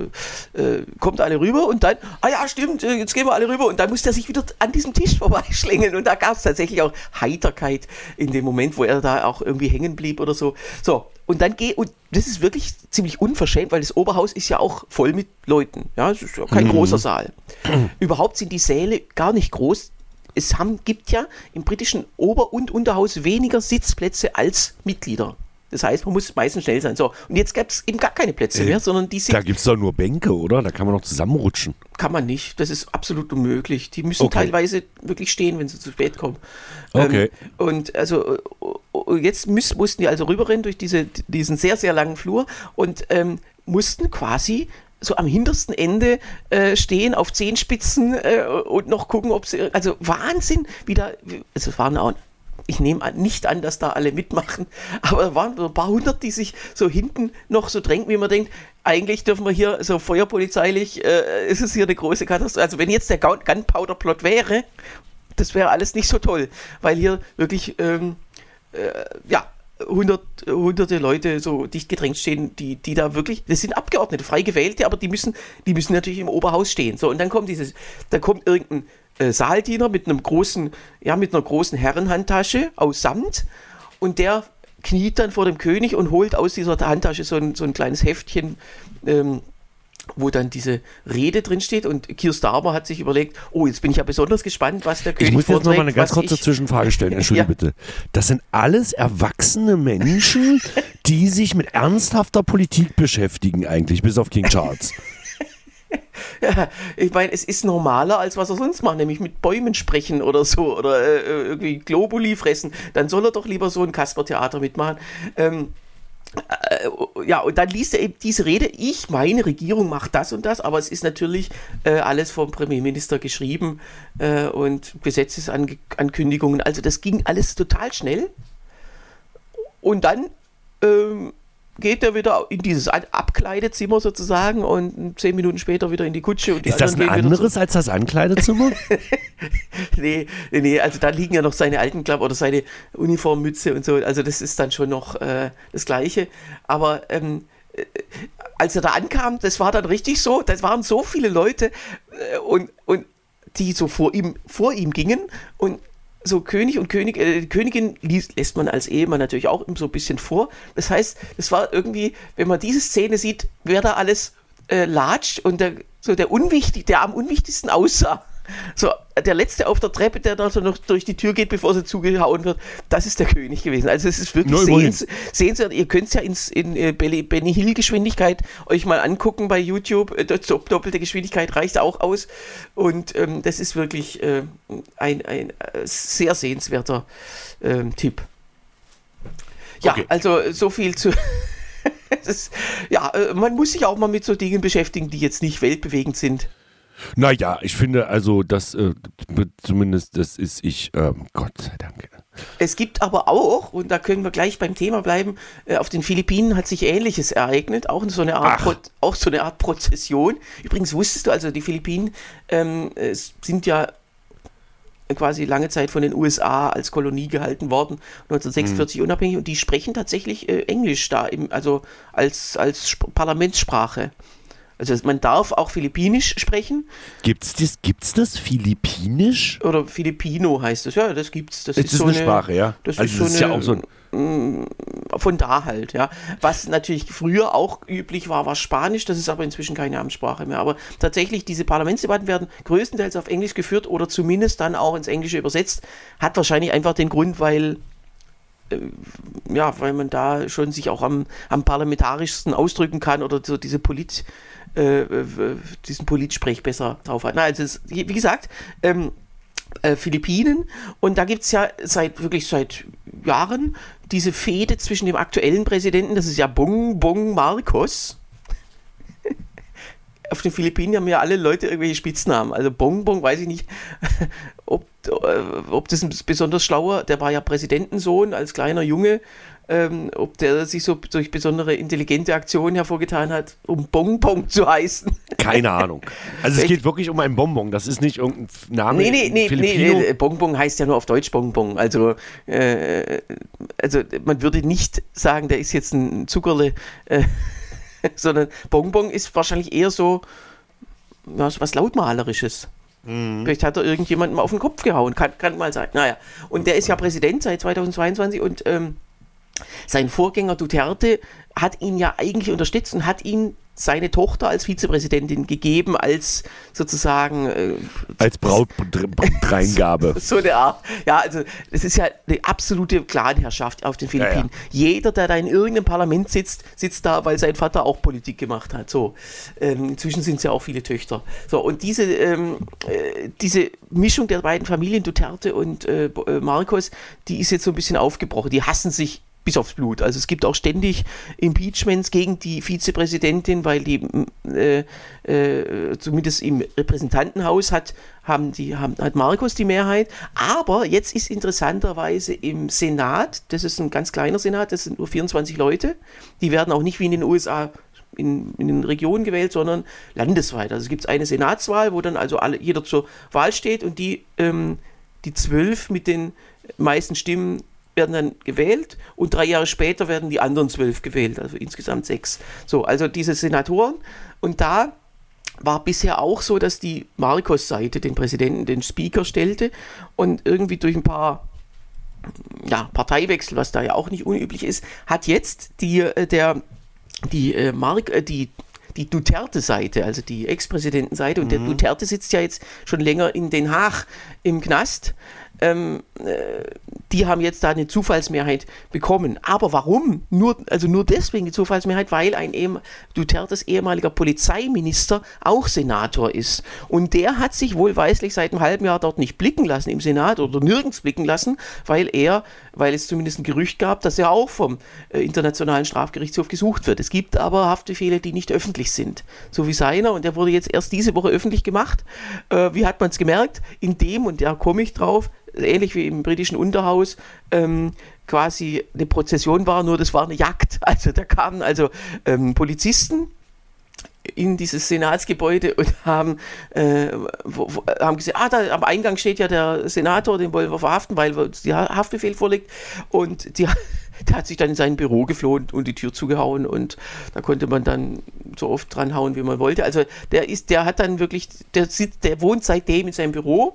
kommt alle rüber und dann, ja stimmt, jetzt gehen wir alle rüber und dann muss der sich wieder an diesem Tisch vorbeischlängeln und da gab es tatsächlich auch Heiterkeit in dem Moment, wo er da auch irgendwie hängen blieb oder so. So, und dann und das ist wirklich ziemlich unverschämt, weil das Oberhaus ist ja auch voll mit Leuten. Ja, es ist ja kein großer Saal. Überhaupt sind die Säle gar nicht groß. Es gibt ja im britischen Ober- und Unterhaus weniger Sitzplätze als Mitglieder. Das heißt, man muss meistens schnell sein. So, und jetzt gibt es eben gar keine Plätze mehr, sondern die sind... Da gibt es doch nur Bänke, oder? Da kann man noch zusammenrutschen. Kann man nicht. Das ist absolut unmöglich. Die müssen teilweise wirklich stehen, wenn sie zu spät kommen. Okay. Und also jetzt mussten die also rüberrennen durch diesen sehr, sehr langen Flur und mussten quasi so am hintersten Ende stehen auf Zehenspitzen und noch gucken, ob sie, also Wahnsinn, es waren auch, ich nehme nicht an, dass da alle mitmachen, aber es waren ein paar hundert, die sich so hinten noch so drängen, wie man denkt, eigentlich dürfen wir hier so feuerpolizeilich, ist es hier eine große Katastrophe, also wenn jetzt der Gunpowder-Plot wäre, das wäre alles nicht so toll, weil hier wirklich, hunderte Leute so dicht gedrängt stehen, die da wirklich, das sind Abgeordnete, frei gewählte, aber die müssen natürlich im Oberhaus stehen. So, und dann kommt irgendein Saaldiener mit einer großen Herrenhandtasche aus Samt und der kniet dann vor dem König und holt aus dieser Handtasche so ein kleines Heftchen, wo dann diese Rede drin steht und Keir Starmer hat sich überlegt, jetzt bin ich ja besonders gespannt, was der König vorträgt. Ich muss jetzt noch mal eine ganz kurze Zwischenfrage stellen, Entschuldigung bitte. Das sind alles erwachsene Menschen, die sich mit ernsthafter Politik beschäftigen eigentlich, bis auf King Charles. Ja, ich meine, es ist normaler, als was er sonst macht, nämlich mit Bäumen sprechen oder so oder irgendwie Globuli fressen. Dann soll er doch lieber so ein Kaspertheater mitmachen. Und dann liest er eben diese Rede, meine Regierung macht das und das, aber es ist natürlich alles vom Premierminister geschrieben und Gesetzesankündigungen, also das ging alles total schnell und dann geht er wieder in dieses Abkleidezimmer sozusagen und 10 Minuten später wieder in die Kutsche. Und die ist das ein anderes als das Ankleidezimmer? Nee, also da liegen ja noch seine alten Klamotten oder seine Uniformmütze und so, also das ist dann schon noch das Gleiche, aber als er da ankam, das war dann richtig so, das waren so viele Leute und die so vor ihm gingen und so König und Königin lässt man als Ehemann natürlich auch so ein bisschen vor. Das heißt, es war irgendwie, wenn man diese Szene sieht, wer da alles latscht und der am unwichtigsten aussah. So, der Letzte auf der Treppe, der da so noch durch die Tür geht, bevor sie zugehauen wird, das ist der König gewesen. Also es ist wirklich sehenswert. Ihr könnt es ja in Benny Hill Geschwindigkeit euch mal angucken bei YouTube. Doppelte Geschwindigkeit reicht auch aus. Und das ist wirklich ein sehr sehenswerter Tipp. Ja, okay. Also so viel zu... man muss sich auch mal mit so Dingen beschäftigen, die jetzt nicht weltbewegend sind. Naja, ich finde also, zumindest das ist Gott sei Dank. Es gibt aber auch, und da können wir gleich beim Thema bleiben, auf den Philippinen hat sich Ähnliches ereignet, auch so eine Art Prozession. Übrigens wusstest du, also die Philippinen sind ja quasi lange Zeit von den USA als Kolonie gehalten worden, 1946 unabhängig, und die sprechen tatsächlich Englisch da, also als Parlamentssprache. Also man darf auch Philippinisch sprechen. Gibt's das Philippinisch? Oder Filipino heißt es, ja, das gibt's. Das ist so eine Sprache, ja. Das ist ja auch so von da halt, ja. Was natürlich früher auch üblich war Spanisch, das ist aber inzwischen keine Amtssprache mehr. Aber tatsächlich, diese Parlamentsdebatten werden größtenteils auf Englisch geführt oder zumindest dann auch ins Englische übersetzt. Hat wahrscheinlich einfach den Grund, weil man da schon sich auch am parlamentarischsten ausdrücken kann oder so diesen Politsprech besser drauf hat. Also wie gesagt, Philippinen, und da gibt es ja seit Jahren diese Fehde zwischen dem aktuellen Präsidenten, das ist ja Bongbong Marcos. Auf den Philippinen haben ja alle Leute irgendwelche Spitznamen. Also Bongbong, weiß ich nicht, ob das ein besonders schlauer, der war ja Präsidentensohn als kleiner Junge, ob der sich so durch besondere intelligente Aktionen hervorgetan hat, um Bonbon zu heißen. Keine Ahnung. Also es geht wirklich um einen Bonbon, das ist nicht irgendein Name. Nee, Bonbon heißt ja nur auf Deutsch Bonbon. Also man würde nicht sagen, der ist jetzt ein Zuckerle, sondern Bonbon ist wahrscheinlich eher so was Lautmalerisches. Vielleicht hat er irgendjemandem mal auf den Kopf gehauen, kann mal sein. Naja, und der ist ja Präsident seit 2022 und sein Vorgänger Duterte hat ihn ja eigentlich unterstützt und hat ihm seine Tochter als Vizepräsidentin gegeben, als sozusagen als Brautdreingabe. So eine Art. Ja, also das ist ja eine absolute Clanherrschaft auf den Philippinen. Ja. Jeder, der da in irgendeinem Parlament sitzt da, weil sein Vater auch Politik gemacht hat. So, inzwischen sind es ja auch viele Töchter. So, und diese Mischung der beiden Familien, Duterte und Marcos, die ist jetzt so ein bisschen aufgebrochen. Die hassen sich bis aufs Blut. Also es gibt auch ständig Impeachments gegen die Vizepräsidentin, weil die zumindest im Repräsentantenhaus hat Marcos die Mehrheit. Aber jetzt ist interessanterweise im Senat, das ist ein ganz kleiner Senat, das sind nur 24 Leute, die werden auch nicht wie in den USA in den Regionen gewählt, sondern landesweit. Also es gibt eine Senatswahl, wo dann also jeder zur Wahl steht und die 12 mit den meisten Stimmen werden dann gewählt und 3 Jahre später werden die anderen 12 gewählt, also insgesamt 6. So, also diese Senatoren, und da war bisher auch so, dass die Marcos-Seite den Präsidenten, den Speaker stellte, und irgendwie durch ein paar Parteiwechsel, was da ja auch nicht unüblich ist, hat jetzt die Duterte-Seite, also die Ex-Präsidentenseite, und der Duterte sitzt ja jetzt schon länger in Den Haag im Knast. Die haben jetzt da eine Zufallsmehrheit bekommen. Aber warum? Nur deswegen die Zufallsmehrheit, weil Dutertes ehemaliger Polizeiminister auch Senator ist. Und der hat sich wohlweislich seit einem halben Jahr dort nicht blicken lassen im Senat oder nirgends blicken lassen, weil es zumindest ein Gerücht gab, dass er auch vom Internationalen Strafgerichtshof gesucht wird. Es gibt aber Haftbefehle, die nicht öffentlich sind. So wie seiner, und der wurde jetzt erst diese Woche öffentlich gemacht. Wie hat man es gemerkt? Und da komme ich drauf, ähnlich wie im britischen Unterhaus, quasi eine Prozession war, nur das war eine Jagd. Also da kamen Polizisten in dieses Senatsgebäude und haben gesagt, da am Eingang steht ja der Senator, den wollen wir verhaften, weil der Haftbefehl vorliegt. Und der hat sich dann in sein Büro geflohen und die Tür zugehauen und da konnte man dann so oft dran hauen, wie man wollte. Also der hat dann wirklich, der wohnt seitdem in seinem Büro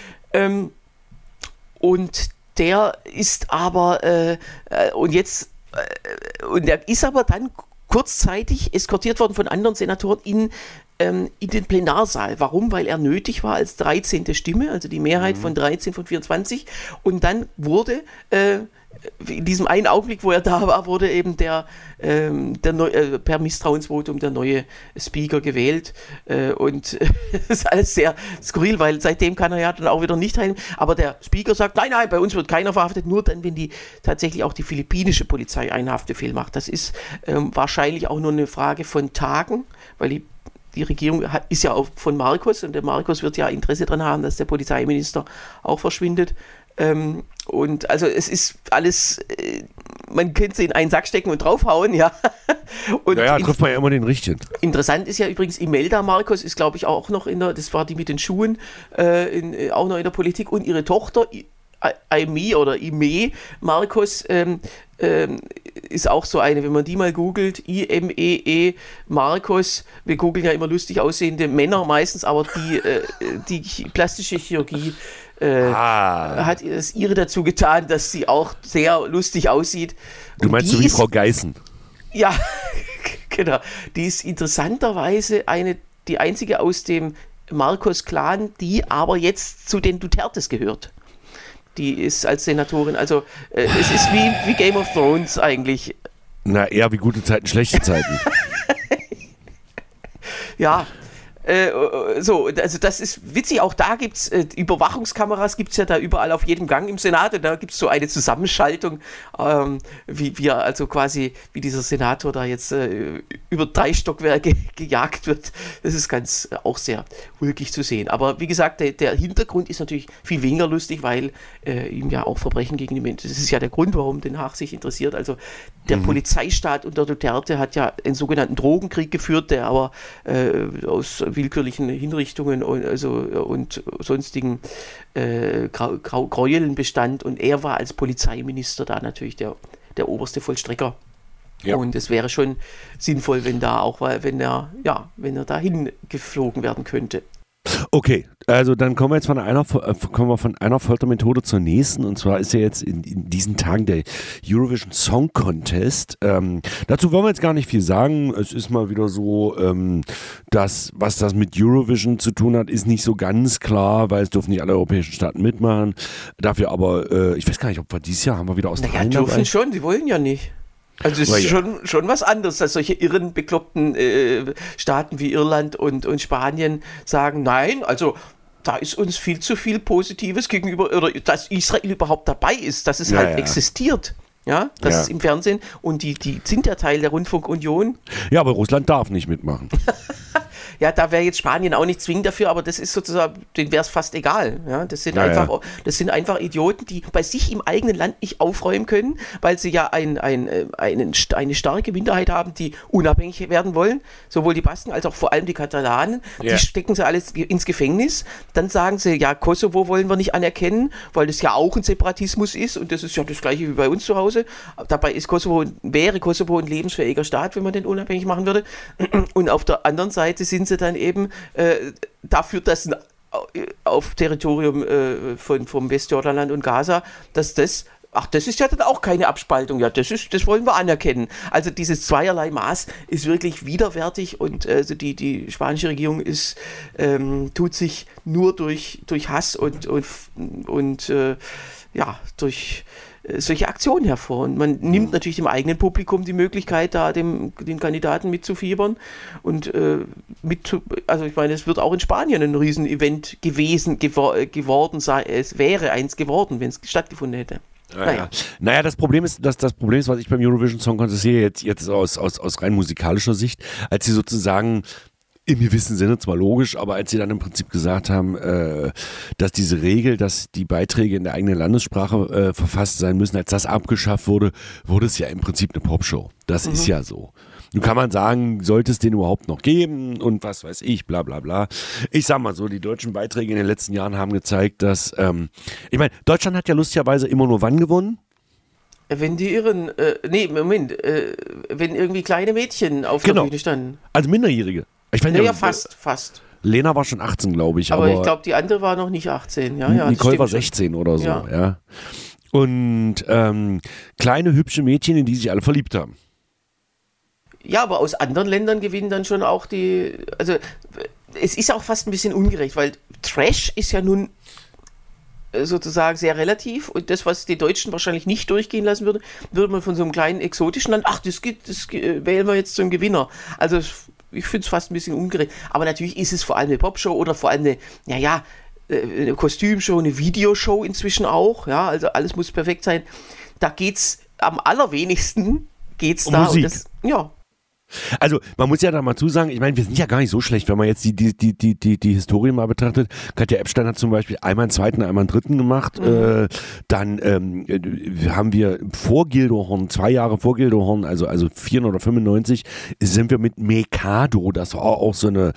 und der ist aber und der ist aber dann kurzzeitig eskortiert worden von anderen Senatoren in den Plenarsaal. Warum? Weil er nötig war als 13. Stimme, also die Mehrheit von 13 von 24. Und dann wurde in diesem einen Augenblick, wo er da war, wurde eben per Misstrauensvotum der neue Speaker gewählt. Und das ist alles sehr skurril, weil seitdem kann er ja dann auch wieder nicht teilnehmen. Aber der Speaker sagt, nein, bei uns wird keiner verhaftet, nur dann, wenn tatsächlich auch die philippinische Polizei einen Haftbefehl macht. Das ist wahrscheinlich auch nur eine Frage von Tagen, weil die Regierung ist ja auch von Marcos und der Marcos wird ja Interesse daran haben, dass der Polizeiminister auch verschwindet. Und also es ist alles, man könnte sie in einen Sack stecken und draufhauen, ja. Und trifft man ja immer den Richtigen. Interessant ist ja übrigens, Imelda Marcos ist, glaube ich, auch noch das war die mit den Schuhen, auch noch in der Politik und ihre Tochter, Ime Marcos, ist auch so eine, wenn man die mal googelt, Imee Marcos, wir googeln ja immer lustig aussehende Männer meistens, aber die plastische Chirurgie hat das ihre dazu getan, dass sie auch sehr lustig aussieht. Du meinst so wie Frau Geißen? Ja, genau. Die ist interessanterweise die einzige aus dem Marcos-Clan, die aber jetzt zu den Dutertes gehört. Die ist als Senatorin, also es ist wie Game of Thrones eigentlich. Na, eher wie gute Zeiten, schlechte Zeiten. Ja, also das ist witzig, auch da gibt es Überwachungskameras, gibt es ja da überall auf jedem Gang im Senat und da gibt es so eine Zusammenschaltung, wie dieser Senator da jetzt über 3 Stockwerke gejagt wird. Das ist auch sehr ulkig zu sehen. Aber wie gesagt, der Hintergrund ist natürlich viel weniger lustig, weil ihm ja auch Verbrechen gegen die Menschen, das ist ja der Grund, warum Den Haag sich interessiert. Also der Polizeistaat unter Duterte hat ja einen sogenannten Drogenkrieg geführt, der aber aus willkürlichen Hinrichtungen und sonstigen Gräueln bestand und er war als Polizeiminister da natürlich der oberste Vollstrecker. Ja. Und es wäre schon sinnvoll, wenn er dahin geflogen werden könnte. Okay, also dann kommen wir jetzt von einer Foltermethode zur nächsten, und zwar ist ja jetzt in diesen Tagen der Eurovision Song Contest. Dazu wollen wir jetzt gar nicht viel sagen. Es ist mal wieder so, dass was das mit Eurovision zu tun hat, ist nicht so ganz klar, weil es dürfen nicht alle europäischen Staaten mitmachen. Dafür aber, ich weiß gar nicht, ob wir dieses Jahr haben wir wieder Australien dabei. Dürfen schon, die wollen ja nicht. Also es ist schon was anderes, dass solche irren, bekloppten Staaten wie Irland und Spanien sagen, nein, also da ist uns viel zu viel Positives gegenüber, oder dass Israel überhaupt dabei ist, dass es existiert. Ja, das ist im Fernsehen und die sind ja Teil der Rundfunkunion. Ja, aber Russland darf nicht mitmachen. Ja, da wäre jetzt Spanien auch nicht zwingend dafür, aber das ist sozusagen, denen wäre es fast egal. Ja, das sind einfach Idioten, die bei sich im eigenen Land nicht aufräumen können, weil sie ja eine starke Minderheit haben, die unabhängig werden wollen. Sowohl die Basken als auch vor allem die Katalanen. Die stecken sie alles ins Gefängnis. Dann sagen sie, ja, Kosovo wollen wir nicht anerkennen, weil das ja auch ein Separatismus ist und das ist ja das Gleiche wie bei uns zu Hause. Dabei wäre Kosovo ein lebensfähiger Staat, wenn man den unabhängig machen würde. Und auf der anderen Seite sind sie dann eben dafür, dass auf Territorium vom Westjordanland und Gaza, das ist ja dann auch keine Abspaltung. Ja, das wollen wir anerkennen. Also dieses zweierlei Maß ist wirklich widerwärtig und also die spanische Regierung tut sich nur durch Hass und durch solche Aktionen hervor. Und man nimmt natürlich dem eigenen Publikum die Möglichkeit, da den Kandidaten mitzufiebern. Und also ich meine, es wird auch in Spanien ein Riesenevent geworden sein. Es wäre eins geworden, wenn es stattgefunden hätte. Naja, das Problem ist, was ich beim Eurovision Song Contest sehe, jetzt aus rein musikalischer Sicht, als sie sozusagen im gewissen Sinne zwar logisch, aber als sie dann im Prinzip gesagt haben, dass diese Regel, dass die Beiträge in der eigenen Landessprache verfasst sein müssen, als das abgeschafft wurde, wurde es ja im Prinzip eine Popshow. Das ist ja so. Nun kann man sagen, sollte es den überhaupt noch geben und was weiß ich, bla bla bla. Ich sag mal so, die deutschen Beiträge in den letzten Jahren haben gezeigt, dass, ich meine, Deutschland hat ja lustigerweise immer nur wann gewonnen? Wenn die Irren, wenn irgendwie kleine Mädchen auf der Bühne standen. Also Minderjährige. Ich weiß nicht, fast. Lena war schon 18, glaube ich. Aber ich glaube, die andere war noch nicht 18. Ja, Nicole war 16 schon. Oder so, ja. Und kleine, hübsche Mädchen, in die sich alle verliebt haben. Ja, aber aus anderen Ländern gewinnen dann schon auch also es ist auch fast ein bisschen ungerecht, weil Trash ist ja nun sozusagen sehr relativ und das, was die Deutschen wahrscheinlich nicht durchgehen lassen würde man von so einem kleinen exotischen Land, das wählen wir jetzt zum Gewinner. Also ich finde es fast ein bisschen ungerecht. Aber natürlich ist es vor allem eine Popshow oder vor allem eine Kostümshow, eine Videoshow inzwischen auch. Ja, also alles muss perfekt sein. Da geht's am allerwenigsten um da. Musik. Ja. Also man muss ja da mal zusagen, ich meine, wir sind ja gar nicht so schlecht, wenn man jetzt die Historie mal betrachtet. Katja Epstein hat zum Beispiel einmal einen zweiten, einmal einen dritten gemacht. Dann haben wir vor Gildohorn, 2 Jahre vor Gildohorn, also 495, sind wir mit Mikado, das war auch so eine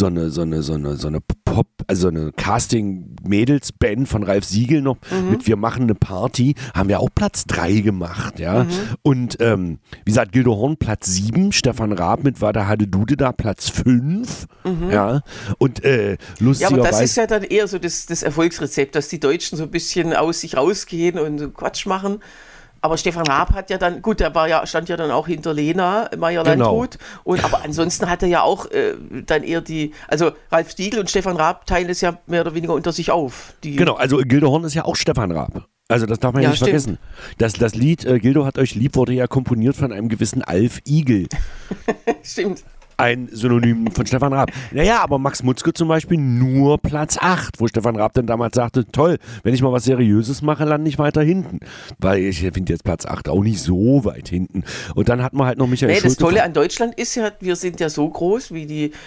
Pop, also eine Casting-Mädels-Band von Ralf Siegel noch mit Wir machen eine Party, haben wir auch Platz 3 gemacht, ja. Und wie gesagt, Gildohorn Platz 7, Stefan Raab mit Wada Hade Dude da Platz 5, ja. Und lustigerweise... Ja, aber das ist ja dann eher so das Erfolgsrezept, dass die Deutschen so ein bisschen aus sich rausgehen und so Quatsch machen. Aber Stefan Raab hat ja dann, gut, stand ja dann auch hinter Lena Meyer-Landrut. Genau. Aber ansonsten hat er ja auch dann eher also Ralf Siegel und Stefan Raab teilen es ja mehr oder weniger unter sich auf. Genau, also Gildohorn ist ja auch Stefan Raab. Also das darf man ja nicht vergessen. Das Lied Gildo hat euch lieb wurde ja komponiert von einem gewissen Alf Igel. Stimmt. Ein Synonym von Stefan Raab. Naja, aber Max Mutzke zum Beispiel nur Platz 8, wo Stefan Raab dann damals sagte, toll, wenn ich mal was Seriöses mache, lande ich weiter hinten. Weil ich finde jetzt Platz 8 auch nicht so weit hinten. Und dann hatten wir halt noch Michael Schulte. Das Tolle an Deutschland ist ja, wir sind ja so groß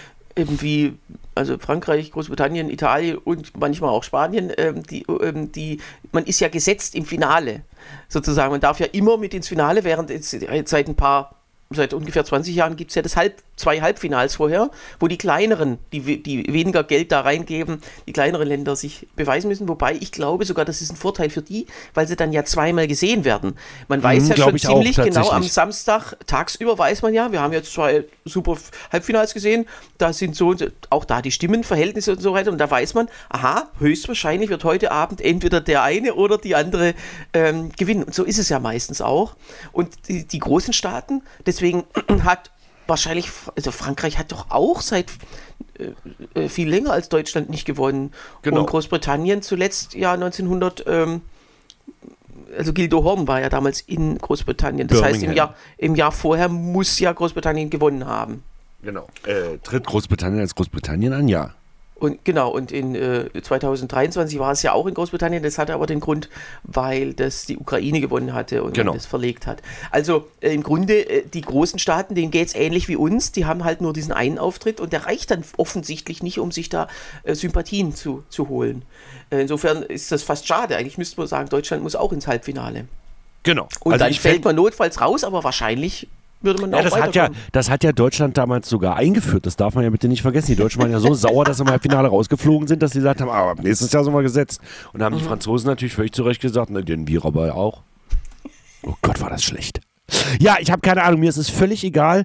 also Frankreich, Großbritannien, Italien und manchmal auch Spanien, man ist ja gesetzt im Finale, sozusagen. Man darf ja immer mit ins Finale, während seit ungefähr 20 Jahren gibt es ja 2 Halbfinals vorher, wo die kleineren, die weniger Geld da reingeben, die kleineren Länder sich beweisen müssen. Wobei ich glaube sogar, das ist ein Vorteil für die, weil sie dann ja zweimal gesehen werden. Man weiß ja schon ziemlich genau am Samstag tagsüber weiß man ja, wir haben jetzt 2 super Halbfinals gesehen, da sind so auch da die Stimmenverhältnisse und so weiter und da weiß man, höchstwahrscheinlich wird heute Abend entweder der eine oder die andere gewinnen. Und so ist es ja meistens auch. Und die großen Staaten, deswegen hat wahrscheinlich, also Frankreich hat doch auch seit viel länger als Deutschland nicht gewonnen. Genau. Und Großbritannien zuletzt, 1900, also Gildohorn war ja damals in Großbritannien. Das heißt, im Jahr vorher muss ja Großbritannien gewonnen haben. Genau. Tritt Großbritannien als Großbritannien an, ja. Und in 2023 war es ja auch in Großbritannien, das hatte aber den Grund, weil das die Ukraine gewonnen hatte und man das verlegt hat. Also im Grunde, die großen Staaten, denen geht es ähnlich wie uns, die haben halt nur diesen einen Auftritt und der reicht dann offensichtlich nicht, um sich da Sympathien zu holen. Insofern ist das fast schade, eigentlich müsste man sagen, Deutschland muss auch ins Halbfinale. Genau. Und also dann fällt man notfalls raus, aber wahrscheinlich würde man auch weiterkommen. Das hat ja Deutschland damals sogar eingeführt. Das darf man ja bitte nicht vergessen. Die Deutschen waren ja so sauer, dass sie im Halbfinale rausgeflogen sind, dass sie gesagt haben, aber nächstes Jahr sind wir gesetzt. Und dann haben die Franzosen natürlich völlig zu Recht gesagt, den wir aber auch. Oh Gott, war das schlecht. Ja, ich habe keine Ahnung, mir ist es völlig egal.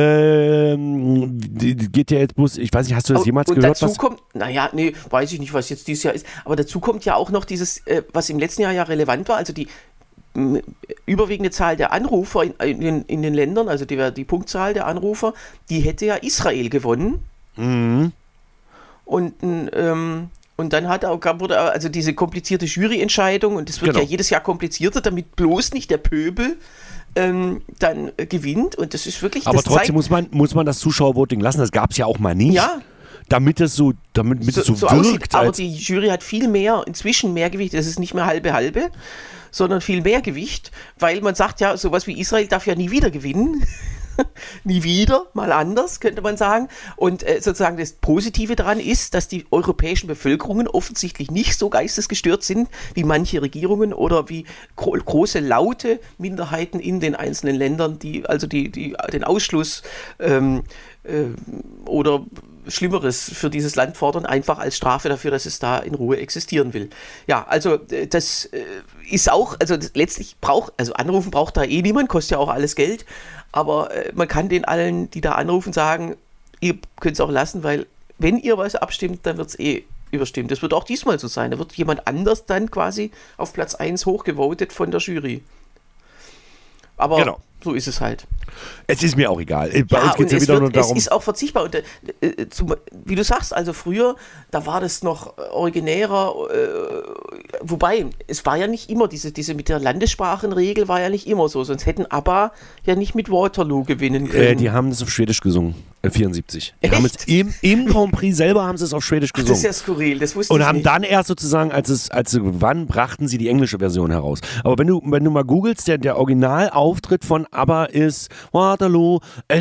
Geht ja jetzt bloß, ich weiß nicht, hast du das jemals gehört? Dazu kommt, weiß ich nicht, was jetzt dieses Jahr ist, aber dazu kommt ja auch noch dieses, was im letzten Jahr ja relevant war, also die überwiegende Zahl der Anrufer in den Ländern, also die Punktzahl der Anrufer, die hätte ja Israel gewonnen. Und dann wurde also diese komplizierte Juryentscheidung, und das wird ja jedes Jahr komplizierter, damit bloß nicht der Pöbel dann gewinnt, und das ist wirklich... Aber trotzdem muss man das Zuschauervoting lassen, das gab es ja auch mal nicht. Ja. Damit es so wirkt. Aussieht, aber die Jury hat inzwischen mehr Gewicht, es ist nicht mehr halbe, sondern viel mehr Gewicht, weil man sagt ja, sowas wie Israel darf ja nie wieder gewinnen. Nie wieder, mal anders, könnte man sagen. Und sozusagen das Positive daran ist, dass die europäischen Bevölkerungen offensichtlich nicht so geistesgestört sind, wie manche Regierungen oder wie große, laute Minderheiten in den einzelnen Ländern, die den Ausschluss oder Schlimmeres für dieses Land fordern, einfach als Strafe dafür, dass es da in Ruhe existieren will. Ja, also das ist auch, also letztlich anrufen braucht da niemand, kostet ja auch alles Geld, aber man kann den allen, die da anrufen, sagen, ihr könnt es auch lassen, weil wenn ihr was abstimmt, dann wird es überstimmt. Das wird auch diesmal so sein. Da wird jemand anders dann quasi auf Platz 1 hochgevotet von der Jury. Aber genau. So ist es halt. Es ist mir auch egal. Bei uns geht's ja wieder nur darum. Es ist auch verzichtbar. Und, wie du sagst, also früher, da war das noch originärer, wobei, es war ja nicht immer, diese mit der Landessprachenregel war ja nicht immer so, sonst hätten ABBA ja nicht mit Waterloo gewinnen können. Die haben das auf Schwedisch gesungen, 74. Die haben es im Grand Prix selber haben sie es auf Schwedisch gesungen. Das ist ja skurril, das wusste ich nicht. Und haben dann erst sozusagen, als sie gewann, brachten sie die englische Version heraus. Aber wenn du mal googelst, der Originalauftritt von ABBA ist Waterloo,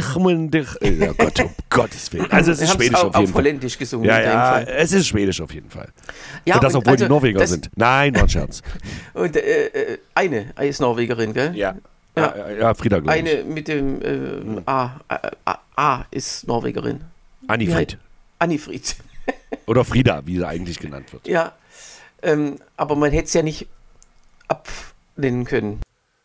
ja Gott, um Gottes Willen. Also es ist Schwedisch auf jeden Fall. Holländisch gesungen. Ja, es ist Schwedisch auf jeden Fall. Ja, und das, obwohl die Norweger sind. Nein, war ein Scherz. Und eine ist Norwegerin, gell? Ja. Ja, Frieda, glaube ich. Eine mit dem A ist Norwegerin. Annifried. Annifried. Oder Frieda, wie sie eigentlich genannt wird. Ja, aber man hätte es ja nicht abnennen können.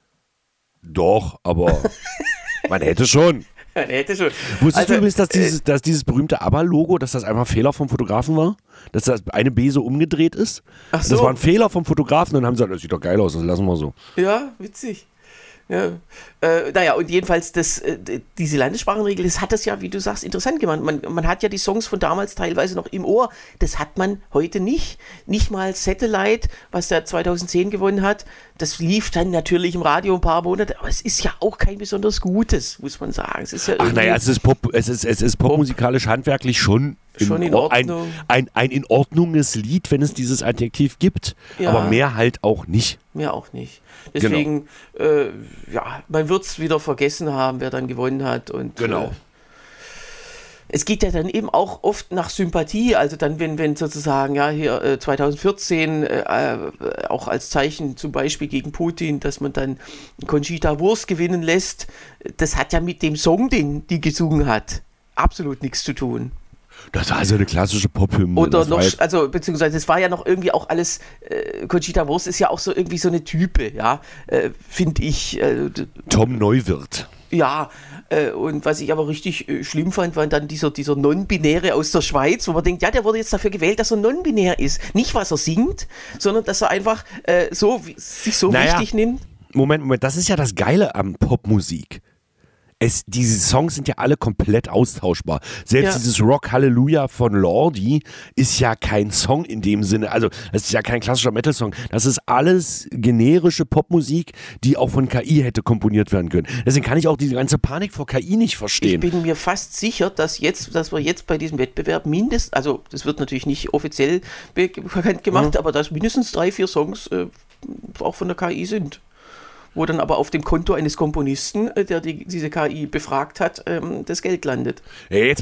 Doch, aber man hätte schon. Wusstest du übrigens, dass dieses berühmte ABBA-Logo, dass das einfach ein Fehler vom Fotografen war? Dass das eine B so umgedreht ist? Ach so. Das war ein Fehler vom Fotografen und dann haben sie gesagt, das sieht doch geil aus, das lassen wir so. Ja, witzig. Ja. Naja, und jedenfalls diese Landessprachenregel, das hat das ja, wie du sagst, interessant gemacht. Man hat ja die Songs von damals teilweise noch im Ohr. Das hat man heute nicht. Nicht mal Satellite, was der 2010 gewonnen hat. Das lief dann natürlich im Radio ein paar Monate, aber es ist ja auch kein besonders gutes, muss man sagen. Es ist ja es ist popmusikalisch handwerklich schon in Ordnung. Ein in Ordnunges Lied, wenn es dieses Adjektiv gibt. Ja. Aber mehr halt auch nicht. Mehr auch nicht. Deswegen, man wird es wieder vergessen haben, wer dann gewonnen hat. Und, genau. Es geht ja dann eben auch oft nach Sympathie, also dann, wenn sozusagen, ja, hier 2014 auch als Zeichen zum Beispiel gegen Putin, dass man dann Conchita Wurst gewinnen lässt, das hat ja mit dem Song, den die gesungen hat, absolut nichts zu tun. Das war also eine klassische Pop-Hymne. Oder noch, beziehungsweise es war ja noch irgendwie auch alles, Conchita Wurst ist ja auch so irgendwie so eine Type, ja, finde ich. Tom Neuwirth. Ja, und was ich aber richtig schlimm fand, war dann dieser Non-Binäre aus der Schweiz, wo man denkt, ja, der wurde jetzt dafür gewählt, dass er non-binär ist. Nicht, was er singt, sondern dass er einfach sich so wichtig nimmt. Moment, das ist ja das Geile am Popmusik. Diese Songs sind ja alle komplett austauschbar. Selbst dieses Rock Hallelujah von Lordi ist ja kein Song in dem Sinne, also das ist ja kein klassischer Metal-Song. Das ist alles generische Popmusik, die auch von KI hätte komponiert werden können. Deswegen kann ich auch diese ganze Panik vor KI nicht verstehen. Ich bin mir fast sicher, dass wir jetzt bei diesem Wettbewerb also das wird natürlich nicht offiziell bekannt gemacht, aber dass mindestens 3-4 Songs auch von der KI sind. Wo dann aber auf dem Konto eines Komponisten, der diese KI befragt hat, das Geld landet. Jetzt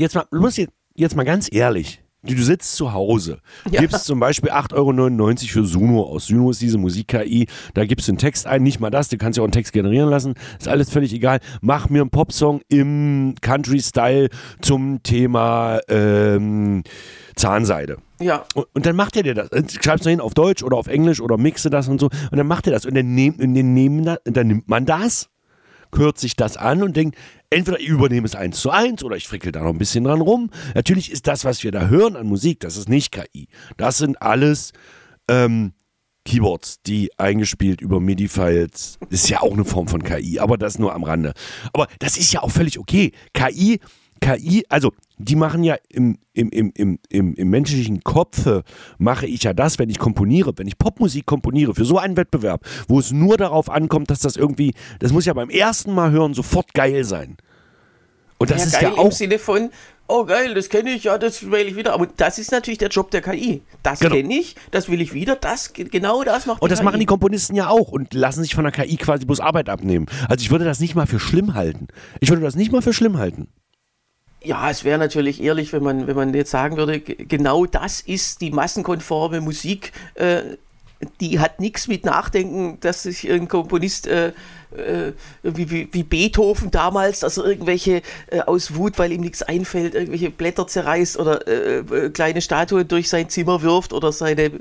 mal ganz ehrlich. Du sitzt zu Hause, gibst zum Beispiel 8,99 € für Suno aus. Suno ist diese Musik-KI, da gibst du einen Text ein, nicht mal das, du kannst ja auch einen Text generieren lassen, ist alles völlig egal. Mach mir einen Popsong im Country-Style zum Thema Zahnseide. Ja. Und dann macht er dir das. Schreibst du hin auf Deutsch oder auf Englisch oder mixe das und so. Und dann macht er das. Und dann nimmt man das, hört sich das an und denkt, entweder ich übernehme es 1:1 oder ich frickel da noch ein bisschen dran rum. Natürlich ist das, was wir da hören an Musik, das ist nicht KI. Das sind alles Keyboards, die eingespielt über MIDI-Files. Das ist ja auch eine Form von KI, aber das nur am Rande. Aber das ist ja auch völlig okay. KI, also die machen ja im menschlichen Kopf, mache ich ja das, wenn ich komponiere, wenn ich Popmusik komponiere für so einen Wettbewerb, wo es nur darauf ankommt, dass das muss ja beim ersten Mal hören sofort geil sein. Und das ist geil ja auch im Sinne von, oh geil, das kenne ich, ja, das wähle ich wieder. Aber das ist natürlich der Job der KI. Das kenne ich, das will ich wieder, genau das macht die KI. Und das machen die Komponisten ja auch und lassen sich von der KI quasi bloß Arbeit abnehmen. Also ich würde das nicht mal für schlimm halten. Ja, es wäre natürlich ehrlich, wenn man jetzt sagen würde, genau das ist die massenkonforme Musik die hat nichts mit Nachdenken, dass sich irgendein Komponist wie Beethoven damals, dass er irgendwelche aus Wut, weil ihm nichts einfällt, irgendwelche Blätter zerreißt oder kleine Statuen durch sein Zimmer wirft oder seine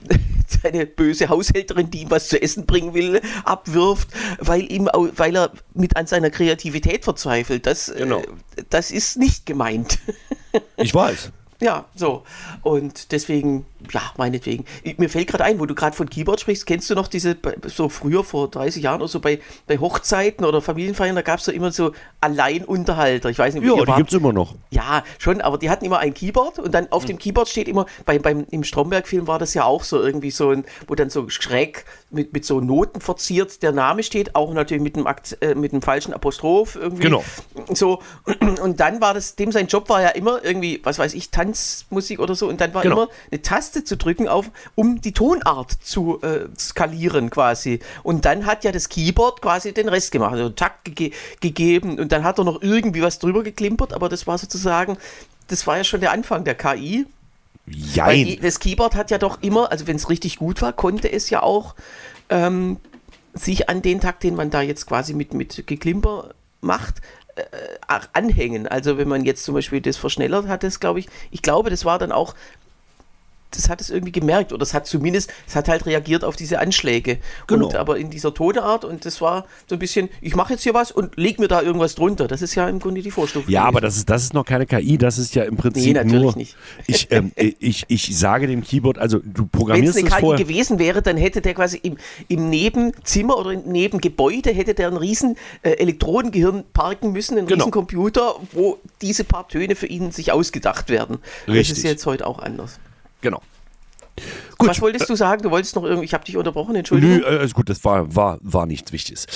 böse Haushälterin, die ihm was zu essen bringen will, abwirft, weil er mit an seiner Kreativität verzweifelt. Das ist nicht gemeint. Ich weiß. Ja, so. Und deswegen, ja, meinetwegen. Mir fällt gerade ein, wo du gerade von Keyboard sprichst, kennst du noch diese, so früher, vor 30 Jahren oder so, bei Hochzeiten oder Familienfeiern, da gab es so immer so Alleinunterhalter. Ich weiß nicht, ja, die gibt es immer noch. Ja, schon, aber die hatten immer ein Keyboard und dann auf dem Keyboard steht immer, im Stromberg-Film war das ja auch so irgendwie so wo dann so schräg mit so Noten verziert der Name steht, auch natürlich mit einem falschen Apostroph irgendwie. Genau. So, und dann war dem sein Job war ja immer irgendwie, was weiß ich, Tanzmusik oder so, und dann war immer eine Taste zu drücken, um die Tonart zu skalieren quasi. Und dann hat ja das Keyboard quasi den Rest gemacht, also Takt gegeben, und dann hat er noch irgendwie was drüber geklimpert, aber das war sozusagen, das war ja schon der Anfang der KI. Weil das Keyboard hat ja doch immer, also wenn es richtig gut war, konnte es ja auch sich an den Takt, den man da jetzt quasi mit Geklimper macht, anhängen. Also wenn man jetzt zum Beispiel das verschnellert hat, das glaube ich glaube, das war dann auch, das hat es irgendwie gemerkt, oder es hat halt reagiert auf diese Anschläge. Genau. Aber in dieser Tonart, und das war so ein bisschen, ich mache jetzt hier was und leg mir da irgendwas drunter. Das ist ja im Grunde die Vorstufe. Ja, aber das ist noch keine KI, das ist ja im Prinzip natürlich nicht. Ich sage dem Keyboard, also du programmierst es vorher. Wenn es eine KI gewesen wäre, dann hätte der quasi im Nebenzimmer oder im Nebengebäude hätte der einen riesen Elektrodengehirn parken müssen, einen riesen Computer, wo diese paar Töne für ihn sich ausgedacht werden. Richtig. Das ist jetzt heute auch anders. Genau. Gut, was wolltest du sagen? Du wolltest noch irgendwie, ich habe dich unterbrochen, Entschuldigung. Nö, alles gut, das war nichts Wichtiges.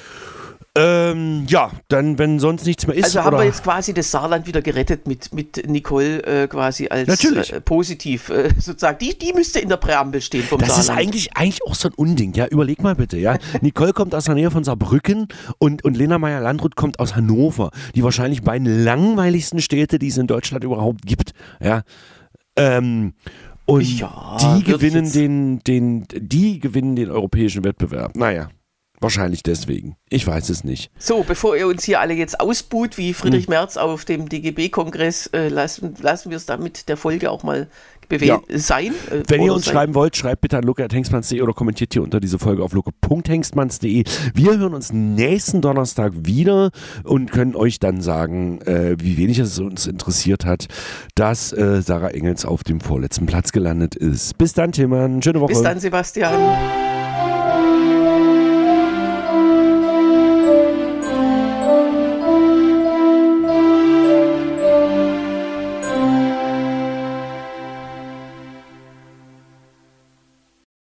Ja, dann, wenn sonst nichts mehr ist. Also haben wir jetzt quasi das Saarland wieder gerettet mit Nicole quasi als positiv sozusagen. Die müsste in der Präambel stehen vom das Saarland. Das ist eigentlich auch so ein Unding, ja. Überleg mal bitte, ja. Nicole kommt aus der Nähe von Saarbrücken und Lena Meyer-Landrut kommt aus Hannover. Die wahrscheinlich beiden langweiligsten Städte, die es in Deutschland überhaupt gibt, ja. Und die gewinnen den europäischen Wettbewerb. Naja, wahrscheinlich deswegen. Ich weiß es nicht. So, bevor ihr uns hier alle jetzt ausbuht, wie Friedrich Merz auf dem DGB-Kongress, lassen wir es damit der Folge auch mal sein. Wenn ihr uns schreiben wollt, schreibt bitte an luca@hengstmanns.de oder kommentiert hier unter diese Folge auf luca.hengstmanns.de. Wir hören uns nächsten Donnerstag wieder und können euch dann sagen, wie wenig es uns interessiert hat, dass Sarah Engels auf dem vorletzten Platz gelandet ist. Bis dann, Tillmann. Schöne Woche. Bis dann, Sebastian.